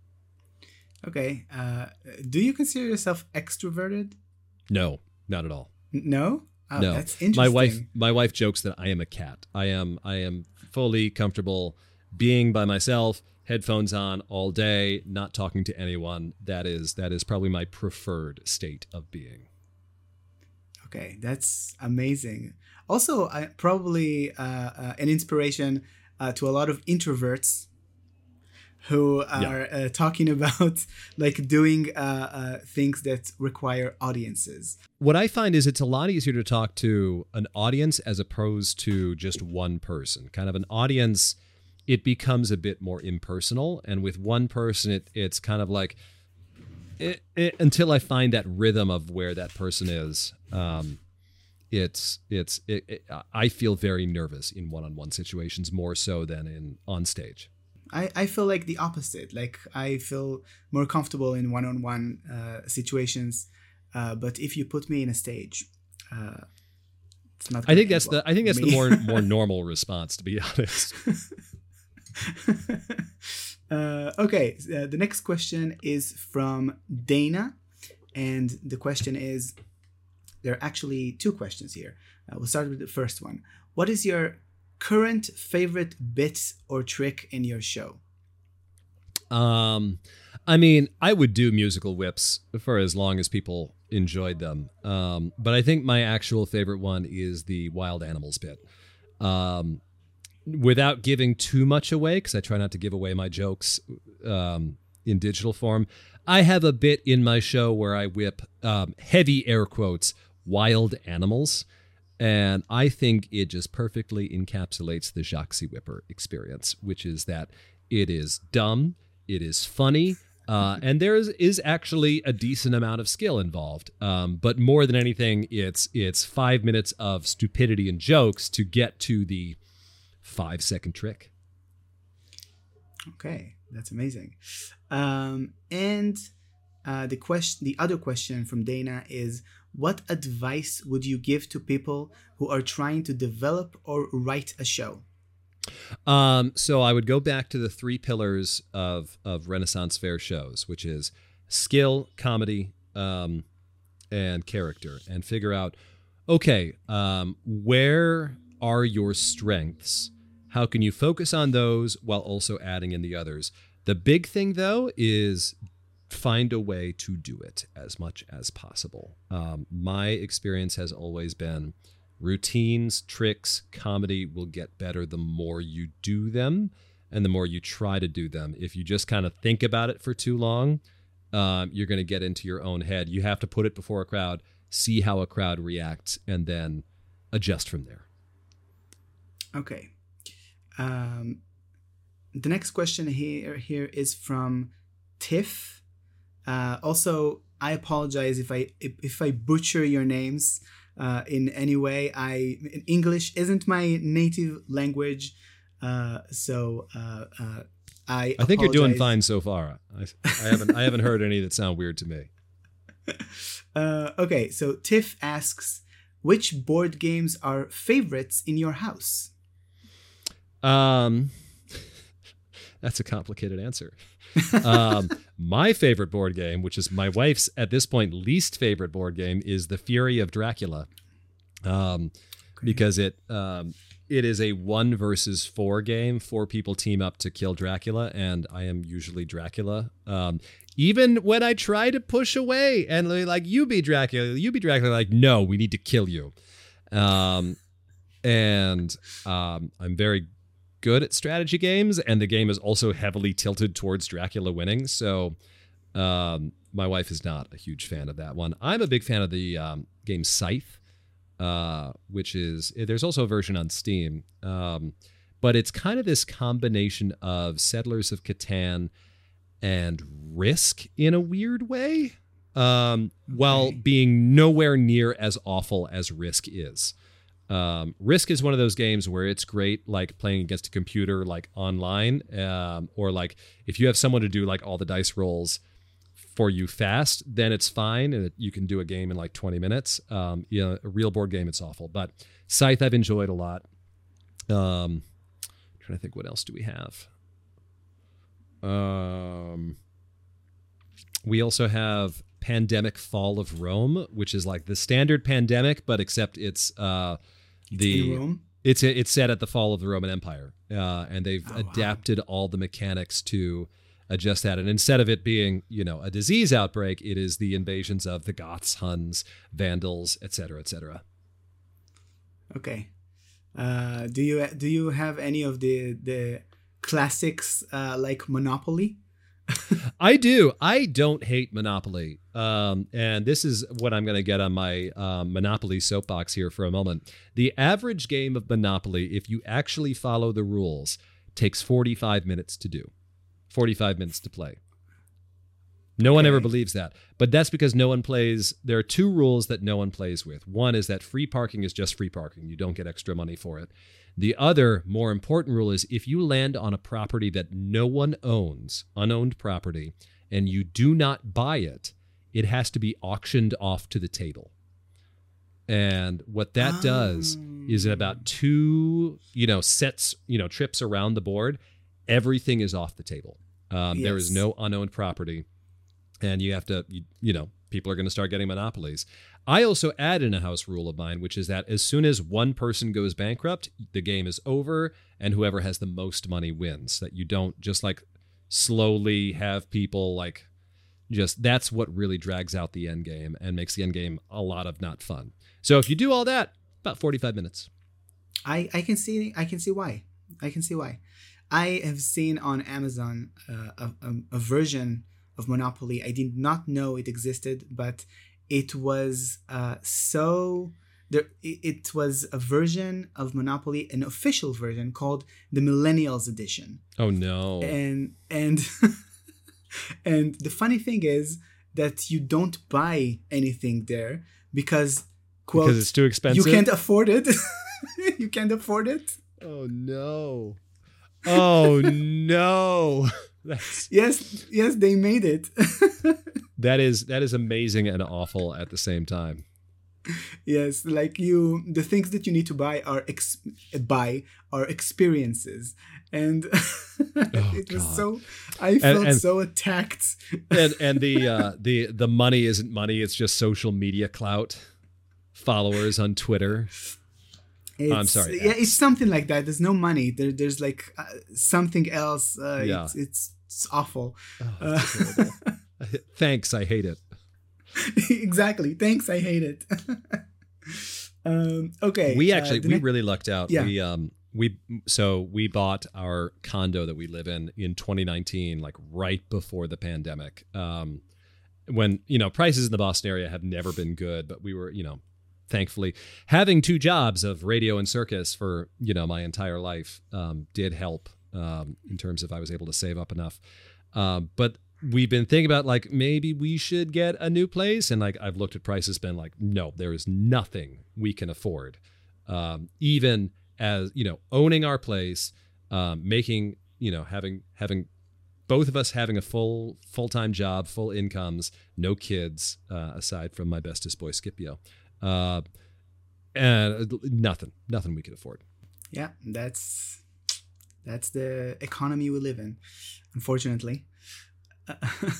Okay. Uh, do you consider yourself extroverted? No, not at all. No? Oh, no. That's interesting. My wife, my wife jokes that I am a cat. I am, I am fully comfortable being by myself, headphones on all day, not talking to anyone. That is, that is probably my preferred state of being. Okay, that's amazing. Also, I probably uh, uh, an inspiration uh, to a lot of introverts who are yeah. uh, talking about like doing uh, uh, things that require audiences. What I find is it's a lot easier to talk to an audience as opposed to just one person. Kind of an audience, it becomes a bit more impersonal. And with one person, it, it's kind of like, it, it, until I find that rhythm of where that person is, um, it's, it's, it, it, I feel very nervous in one-on-one situations more so than in on stage. I, I feel like the opposite. Like I feel more comfortable in one-on-one uh, situations, uh, but if you put me in a stage, uh, it's not. I think that's well the. I think that's me. the more more normal response, to be honest. uh, okay, uh, the next question is from Dana, and the question is, there are actually two questions here. Uh, we'll start with the first one. What is your current favorite bit or trick in your show? Um, I mean, I would do musical whips for as long as people enjoyed them. Um, but I think my actual favorite one is the wild animals bit. Um, without giving too much away, because I try not to give away my jokes um, in digital form, I have a bit in my show where I whip um, heavy air quotes wild animals. And I think it just perfectly encapsulates the Jacques Whipper experience, which is that it is dumb, it is funny, uh, and there is, is actually a decent amount of skill involved. Um, but more than anything, it's it's five minutes of stupidity and jokes to get to the five second trick. Okay, that's amazing. Um, and uh, the question, the other question from Dana is, what advice would you give to people who are trying to develop or write a show? Um, so I would go back to the three pillars of, of Renaissance Fair shows, which is skill, comedy, um, and character, and figure out, okay, um, where are your strengths? How can you focus on those while also adding in the others? The big thing, though, is find a way to do it as much as possible. Um, my experience has always been routines, tricks, comedy will get better the more you do them and the more you try to do them. If you just kind of think about it for too long, um, you're going to get into your own head. You have to put it before a crowd, see how a crowd reacts, and then adjust from there. Okay. Um, the next question here here is from Tiff. Uh, also, I apologize if I if, if I butcher your names uh, in any way. I English isn't my native language, uh, so uh, uh, I. I think you're doing fine so far. I, I haven't I haven't heard any that sound weird to me. Uh, okay, so Tiff asks, which board games are favorites in your house? Um, that's a complicated answer. um, my favorite board game, which is my wife's at this point least favorite board game, is The Fury of Dracula, um, okay. because it um, it is a one versus four game. Four people team up to kill Dracula, and I am usually Dracula. Um, even when I try to push away and like, you be Dracula, you be Dracula, like, no, we need to kill you. Um, and um, I'm very good at strategy games, and the game is also heavily tilted towards Dracula winning. So um, my wife is not a huge fan of that one. I'm a big fan of the um, game Scythe, uh, which is, there's also a version on Steam, um, but it's kind of this combination of Settlers of Catan and Risk in a weird way, um, okay. while being nowhere near as awful as Risk is. Um, Risk is one of those games where it's great, like playing against a computer, like online, um, or like if you have someone to do like all the dice rolls for you fast, then it's fine, and you can do a game in like twenty minutes. Um, you know, a real board game, it's awful. But Scythe, I've enjoyed a lot. Um, I'm trying to think, what else do we have? Um, we also have Pandemic Fall of Rome, which is like the standard Pandemic, but except it's uh, the it's in Rome? it's it's set at the fall of the Roman Empire, uh, and they've oh, adapted wow. all the mechanics to adjust that. And instead of it being, you know, a disease outbreak, it is the invasions of the Goths, Huns, Vandals, et cetera, et cetera. Okay. Uh, do you do you have any of the the classics uh, like Monopoly? I do. I don't hate Monopoly. Um, and this is what I'm going to get on my um, Monopoly soapbox here for a moment. The average game of Monopoly, if you actually follow the rules, takes forty-five minutes to do. forty-five minutes to play. No okay. one ever believes that. But that's because no one plays. There are two rules that no one plays with. One is that free parking is just free parking. You don't get extra money for it. The other, more important rule is if you land on a property that no one owns, unowned property, and you do not buy it, it has to be auctioned off to the table. And what that oh. does is in about two, you know, sets, you know, trips around the board, everything is off the table. Um, yes. There is no unowned property. And you have to, you, you know, people are going to start getting monopolies. I also add in a house rule of mine, which is that as soon as one person goes bankrupt, the game is over, and whoever has the most money wins. That you don't just like slowly have people like just, that's what really drags out the end game and makes the end game a lot of not fun. So if you do all that, about forty-five minutes. I, I can see I can see why. I can see why. I have seen on Amazon uh, a, a, a version of Monopoly. I did not know it existed, but it was uh, so... there it, it was a version of Monopoly, an official version called the Millennials Edition. Oh no. And and and the funny thing is that you don't buy anything there because quote, because it's too expensive. You can't afford it. You can't afford it. Oh no. Oh no. That's yes, yes, they made it. that is that is amazing and awful at the same time. Yes, like you, the things that you need to buy are ex- buy are experiences, and oh, it was God. so. I felt and, and, so attacked. and and the uh, the the money isn't money; it's just social media clout, followers on Twitter. It's, oh, I'm sorry. Yeah, it's something like that. There's no money. There, there's like uh, something else. Uh, yeah. it's, it's it's awful. Oh, uh, Thanks, I hate it. Exactly. Thanks, I hate it. um, okay. We actually uh, we next, really lucked out. Yeah. We um we so we bought our condo that we live in in twenty nineteen, like right before the pandemic. Um, when you know prices in the Boston area have never been good, but we were you know. Thankfully, having two jobs of radio and circus for you know my entire life um, did help um, in terms of I was able to save up enough. Um, but we've been thinking about like maybe we should get a new place, and like I've looked at prices, been like, no, there is nothing we can afford. Um, even as you know, owning our place, um, making you know having having both of us having a full full time job, full incomes, no kids uh, aside from my bestest boy Scipio. Uh, and nothing, nothing we could afford. Yeah, that's that's the economy we live in, unfortunately. Uh,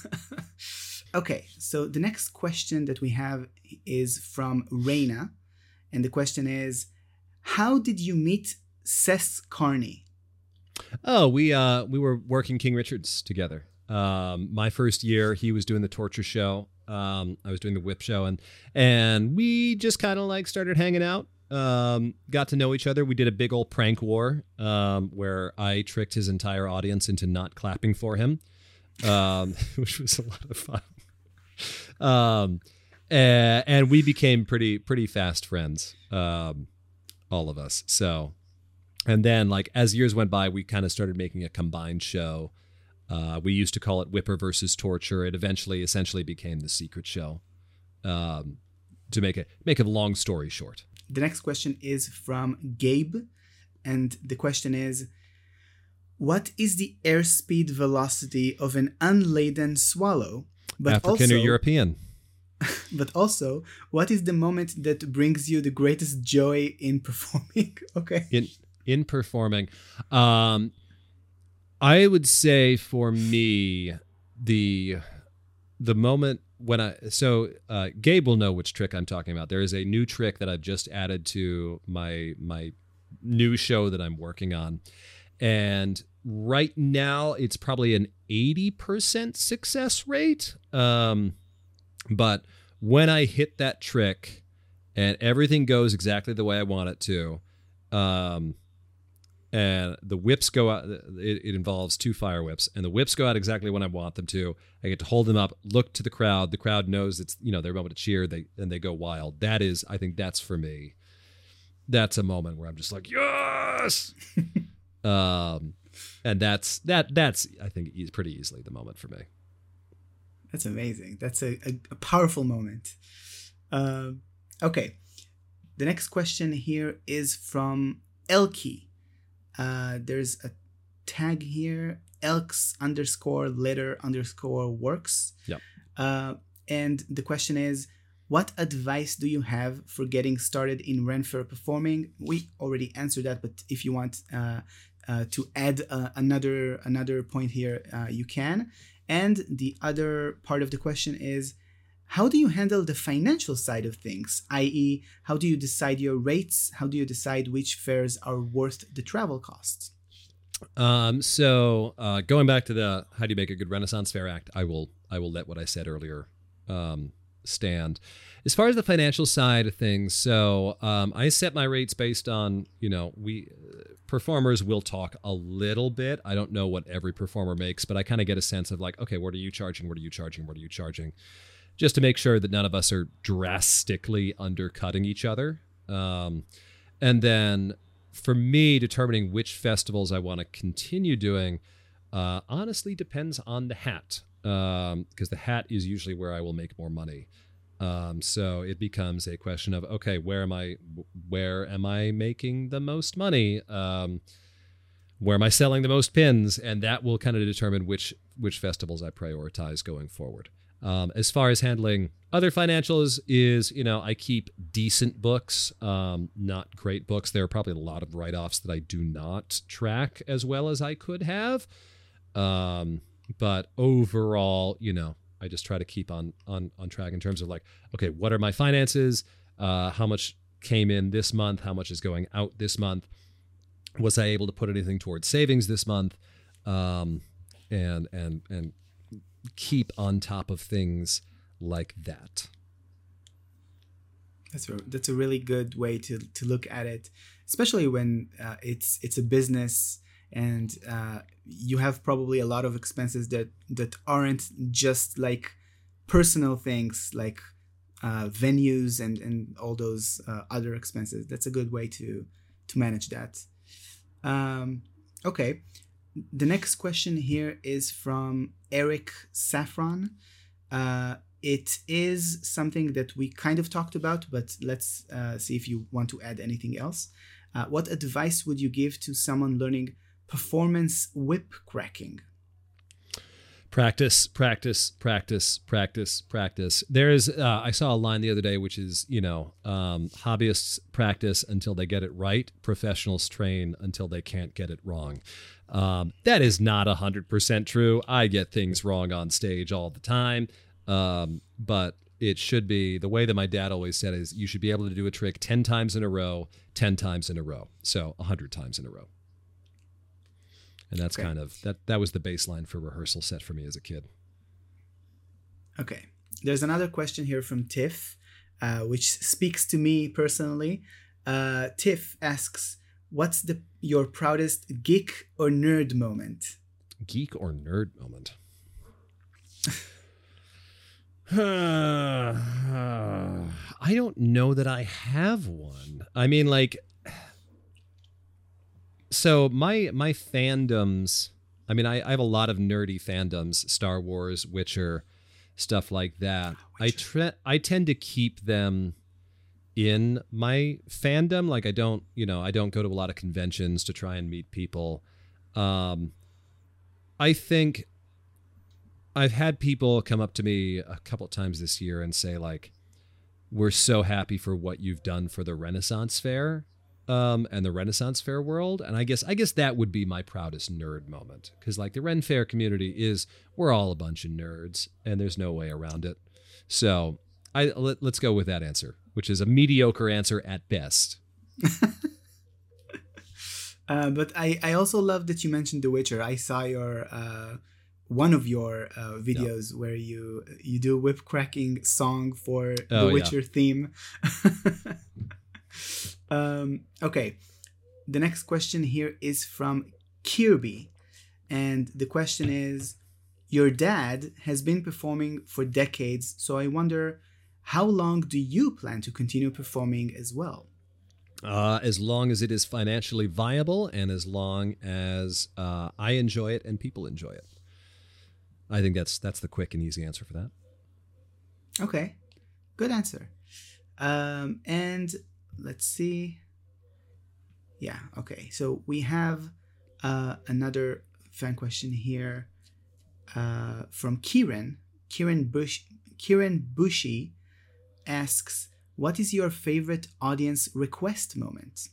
okay, so the next question that we have is from Reina, and the question is, how did you meet Seth Carney? Oh, we uh we were working King Richard's together. Um, my first year, he was doing the torture show. Um, I was doing the whip show, and and we just kind of like started hanging out. Um, got to know each other. We did a big old prank war um, where I tricked his entire audience into not clapping for him, um, which was a lot of fun. um, and, and we became pretty pretty fast friends, um, all of us. So, and then like as years went by, we kind of started making a combined show. Uh, we used to call it Whipper versus Torture. It eventually, essentially, became the Secret Show. Um, to make it make a long story short. The next question is from Gabe, and the question is, what is the airspeed velocity of an unladen swallow? But African also, or European. But also, what is the moment that brings you the greatest joy in performing? Okay. In in performing. Um, I would say for me, the the moment when I so uh, Gabe will know which trick I'm talking about. There is a new trick that I've just added to my my new show that I'm working on, and right now it's probably an eighty percent success rate. Um, but when I hit that trick and everything goes exactly the way I want it to, um. And the whips go out, it, it involves two fire whips, and the whips go out exactly when I want them to. I get to hold them up, look to the crowd. The crowd knows it's, you know, they're about to cheer, they and they go wild. That is, I think that's for me. That's a moment where I'm just like, yes! um, and that's, that that's I think, is pretty easily the moment for me. That's amazing. That's a, a, a powerful moment. Um, okay. The next question here is from Elkie. Uh, there's a tag here, elks underscore letter underscore works. Yep. Uh, and the question is, what advice do you have for getting started in Renfair performing? We already answered that, but if you want uh, uh, to add uh, another another point here, uh, you can. And the other part of the question is, how do you handle the financial side of things? that is, how do you decide your rates? How do you decide which fares are worth the travel costs? Um, so uh, going back to the how do you make a good Renaissance Fair act, I will I will let what I said earlier um, stand. As far as the financial side of things, so um, I set my rates based on, you know, we uh, performers will talk a little bit. I don't know what every performer makes, but I kind of get a sense of like, okay, what are you charging? What are you charging? What are you charging? Just to make sure that none of us are drastically undercutting each other. Um, and then for me, determining which festivals I want to continue doing uh, honestly depends on the hat, because um, the hat is usually where I will make more money. Um, so it becomes a question of, okay, where am I, where am I making the most money? Um, where am I selling the most pins? And that will kind of determine which, which festivals I prioritize going forward. Um, as far as handling other financials is, you know, I keep decent books, um, not great books. There are probably a lot of write-offs that I do not track as well as I could have. Um, but overall, you know, I just try to keep on, on, on track in terms of like, okay, what are my finances? Uh, how much came in this month? How much is going out this month? Was I able to put anything towards savings this month? Um, and, and, and keep on top of things like that. That's a, that's a really good way to, to look at it, especially when uh, it's, it's a business and uh, you have probably a lot of expenses that, that aren't just like personal things like uh, venues and, and all those uh, other expenses. That's a good way to, to manage that. Um, okay. The next question here is from Eric Saffron. Uh, it is something that we kind of talked about, but let's uh, see if you want to add anything else. Uh, what advice would you give to someone learning performance whip cracking? Practice, practice, practice, practice, practice. There is, uh, I saw a line the other day, which is, you know, um, hobbyists practice until they get it right. Professionals train until they can't get it wrong. Um, that is not one hundred percent true. I get things wrong on stage all the time. Um, but it should be the way that my dad always said is you should be able to do a trick ten times in a row, ten times in a row. So one hundred times in a row. And that's okay. kind of, that, that was the baseline for rehearsal set for me as a kid. Okay. There's another question here from Tiff, uh, which speaks to me personally. Uh, Tiff asks, what's the your proudest geek or nerd moment? Geek or nerd moment? I don't know that I have one. I mean, like, so my my fandoms, I mean, I, I have a lot of nerdy fandoms, Star Wars, Witcher, stuff like that. Oh, I tre- I tend to keep them in my fandom. Like I don't, you know, I don't go to a lot of conventions to try and meet people. Um, I think I've had people come up to me a couple of times this year and say like, we're so happy for what you've done for the Renaissance Fair. Um, and the Renaissance Fair world. And I guess I guess that would be my proudest nerd moment. Because like the Ren Fair community is, we're all a bunch of nerds and there's no way around it. So I let, let's go with that answer, which is a mediocre answer at best. uh, but I, I also love that you mentioned The Witcher. I saw your uh, one of your uh, videos yeah. where you you do a whip cracking song for oh, The Witcher yeah. theme. Um, okay, the next question here is from Kirby, and the question is, your dad has been performing for decades, so I wonder, how long do you plan to continue performing as well? Uh, as long as it is financially viable and as long as uh, I enjoy it and people enjoy it. I think that's that's the quick and easy answer for that. Okay, good answer. Um, and let's see. Yeah, okay. So we have uh, another fan question here uh, from Kieran. Kieran Bush. Kieran Bushy asks, "What is your favorite audience request moment?"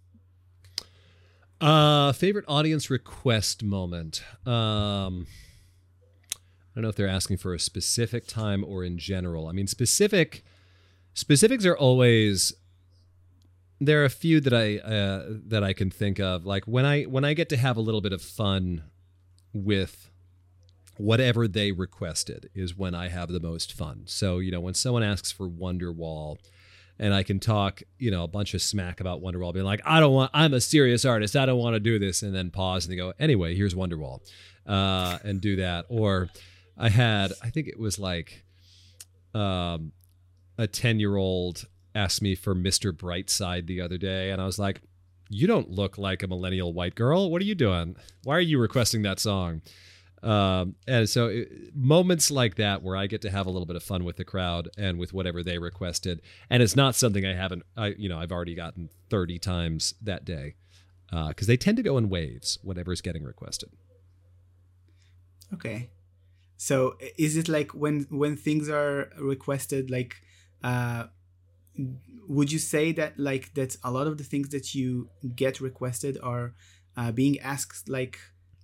Uh, favorite audience request moment. Um, I don't know if they're asking for a specific time or in general. I mean, specific specifics are always. There are a few that I uh, that I can think of. Like when I when I get to have a little bit of fun with whatever they requested is when I have the most fun. So, you know, when someone asks for Wonderwall and I can talk, you know, a bunch of smack about Wonderwall, being like, I don't want, I'm a serious artist, I don't want to do this, and then pause and they go, anyway, here's Wonderwall, uh, and do that. Or I had, I think it was like um, a ten-year-old asked me for Mister Brightside the other day, and I was like, you don't look like a millennial white girl. What are you doing? Why are you requesting that song? Um, and so it, moments like that where I get to have a little bit of fun with the crowd and with whatever they requested. And it's not something I haven't, I, you know, I've already gotten thirty times that day. Uh, cause they tend to go in waves, whatever's getting requested. Okay. So is it like when, when things are requested, like, uh, would you say that like that a lot of the things that you get requested are uh, being asked like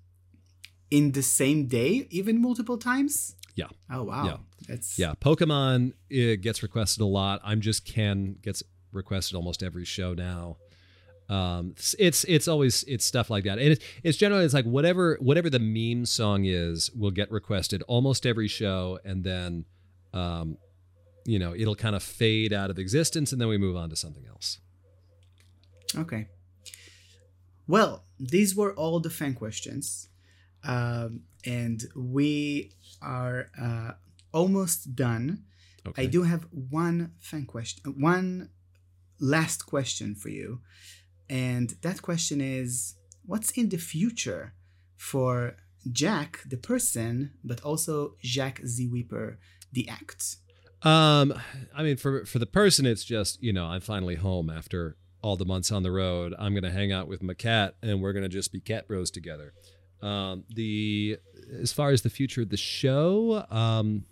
in the same day, even multiple times? Yeah. Oh wow. Yeah. That's yeah. Pokemon, it gets requested a lot. I'm just Ken gets requested almost every show now. Um, it's it's always it's stuff like that, and it's it's generally it's like whatever whatever the meme song is will get requested almost every show, and then, um, you know, it'll kind of fade out of existence, and then we move on to something else. Okay. Well, these were all the fan questions, um, and we are uh, almost done. Okay. I do have one fan question, one last question for you. And that question is, what's in the future for Jack, the person, but also Jack Z. Weeper, the act? Um, I mean, for for the person, it's just, you know, I'm finally home after all the months on the road. I'm going to hang out with my cat, and we're going to just be cat bros together. Um, the as far as the future of the show, um,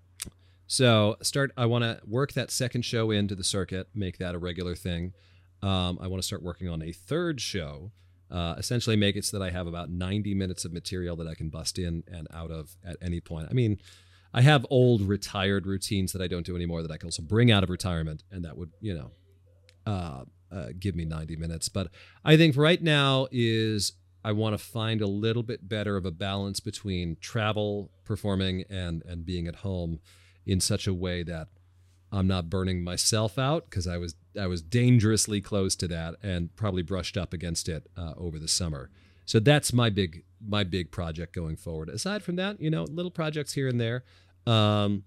so start. I want to work that second show into the circuit, make that a regular thing. Um, I want to start working on a third show, uh, essentially make it so that I have about ninety minutes of material that I can bust in and out of at any point. I mean, I have old retired routines that I don't do anymore that I can also bring out of retirement, and that would, you know, uh, uh, give me ninety minutes. But I think right now is I want to find a little bit better of a balance between travel, performing, and and being at home in such a way that I'm not burning myself out, because I was I was dangerously close to that and probably brushed up against it uh, over the summer. So that's my big my big project going forward. Aside from that, you know, little projects here and there. Um,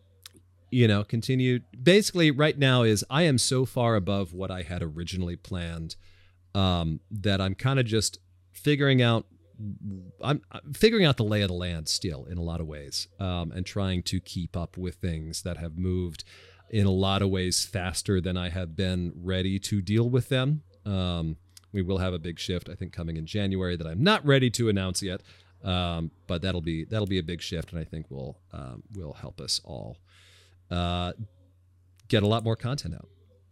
you know, continue. Basically, right now is I am so far above what I had originally planned um, that I'm kind of just figuring out. I'm, I'm figuring out the lay of the land still in a lot of ways, um, and trying to keep up with things that have moved in a lot of ways faster than I have been ready to deal with them. Um, we will have a big shift, I think, coming in January that I'm not ready to announce yet, um, but that'll be that'll be a big shift, and I think will um, will help us all uh, get a lot more content out.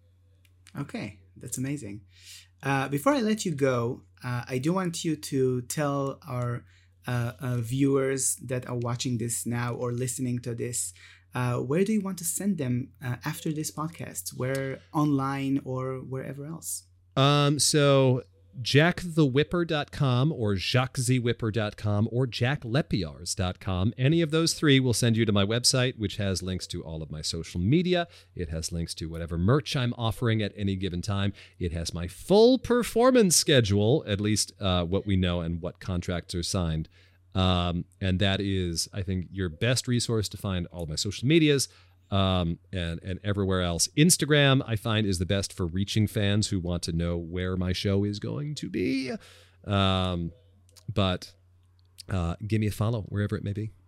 Okay, that's amazing. Uh, before I let you go, uh, I do want you to tell our uh, uh, viewers that are watching this now or listening to this, uh, where do you want to send them uh, after this podcast? Where online or wherever else? Um, so jack the whipper dot com or jacques z whipper dot com or jack lepiards dot com. Any of those three will send you to my website, which has links to all of my social media. It has links to whatever merch I'm offering at any given time. It has my full performance schedule, at least uh, what we know and what contracts are signed. Um, and that is, I think, your best resource to find all of my social medias. Um, and, and everywhere else. Instagram, I find, is the best for reaching fans who want to know where my show is going to be. Um, but uh, give me a follow wherever it may be.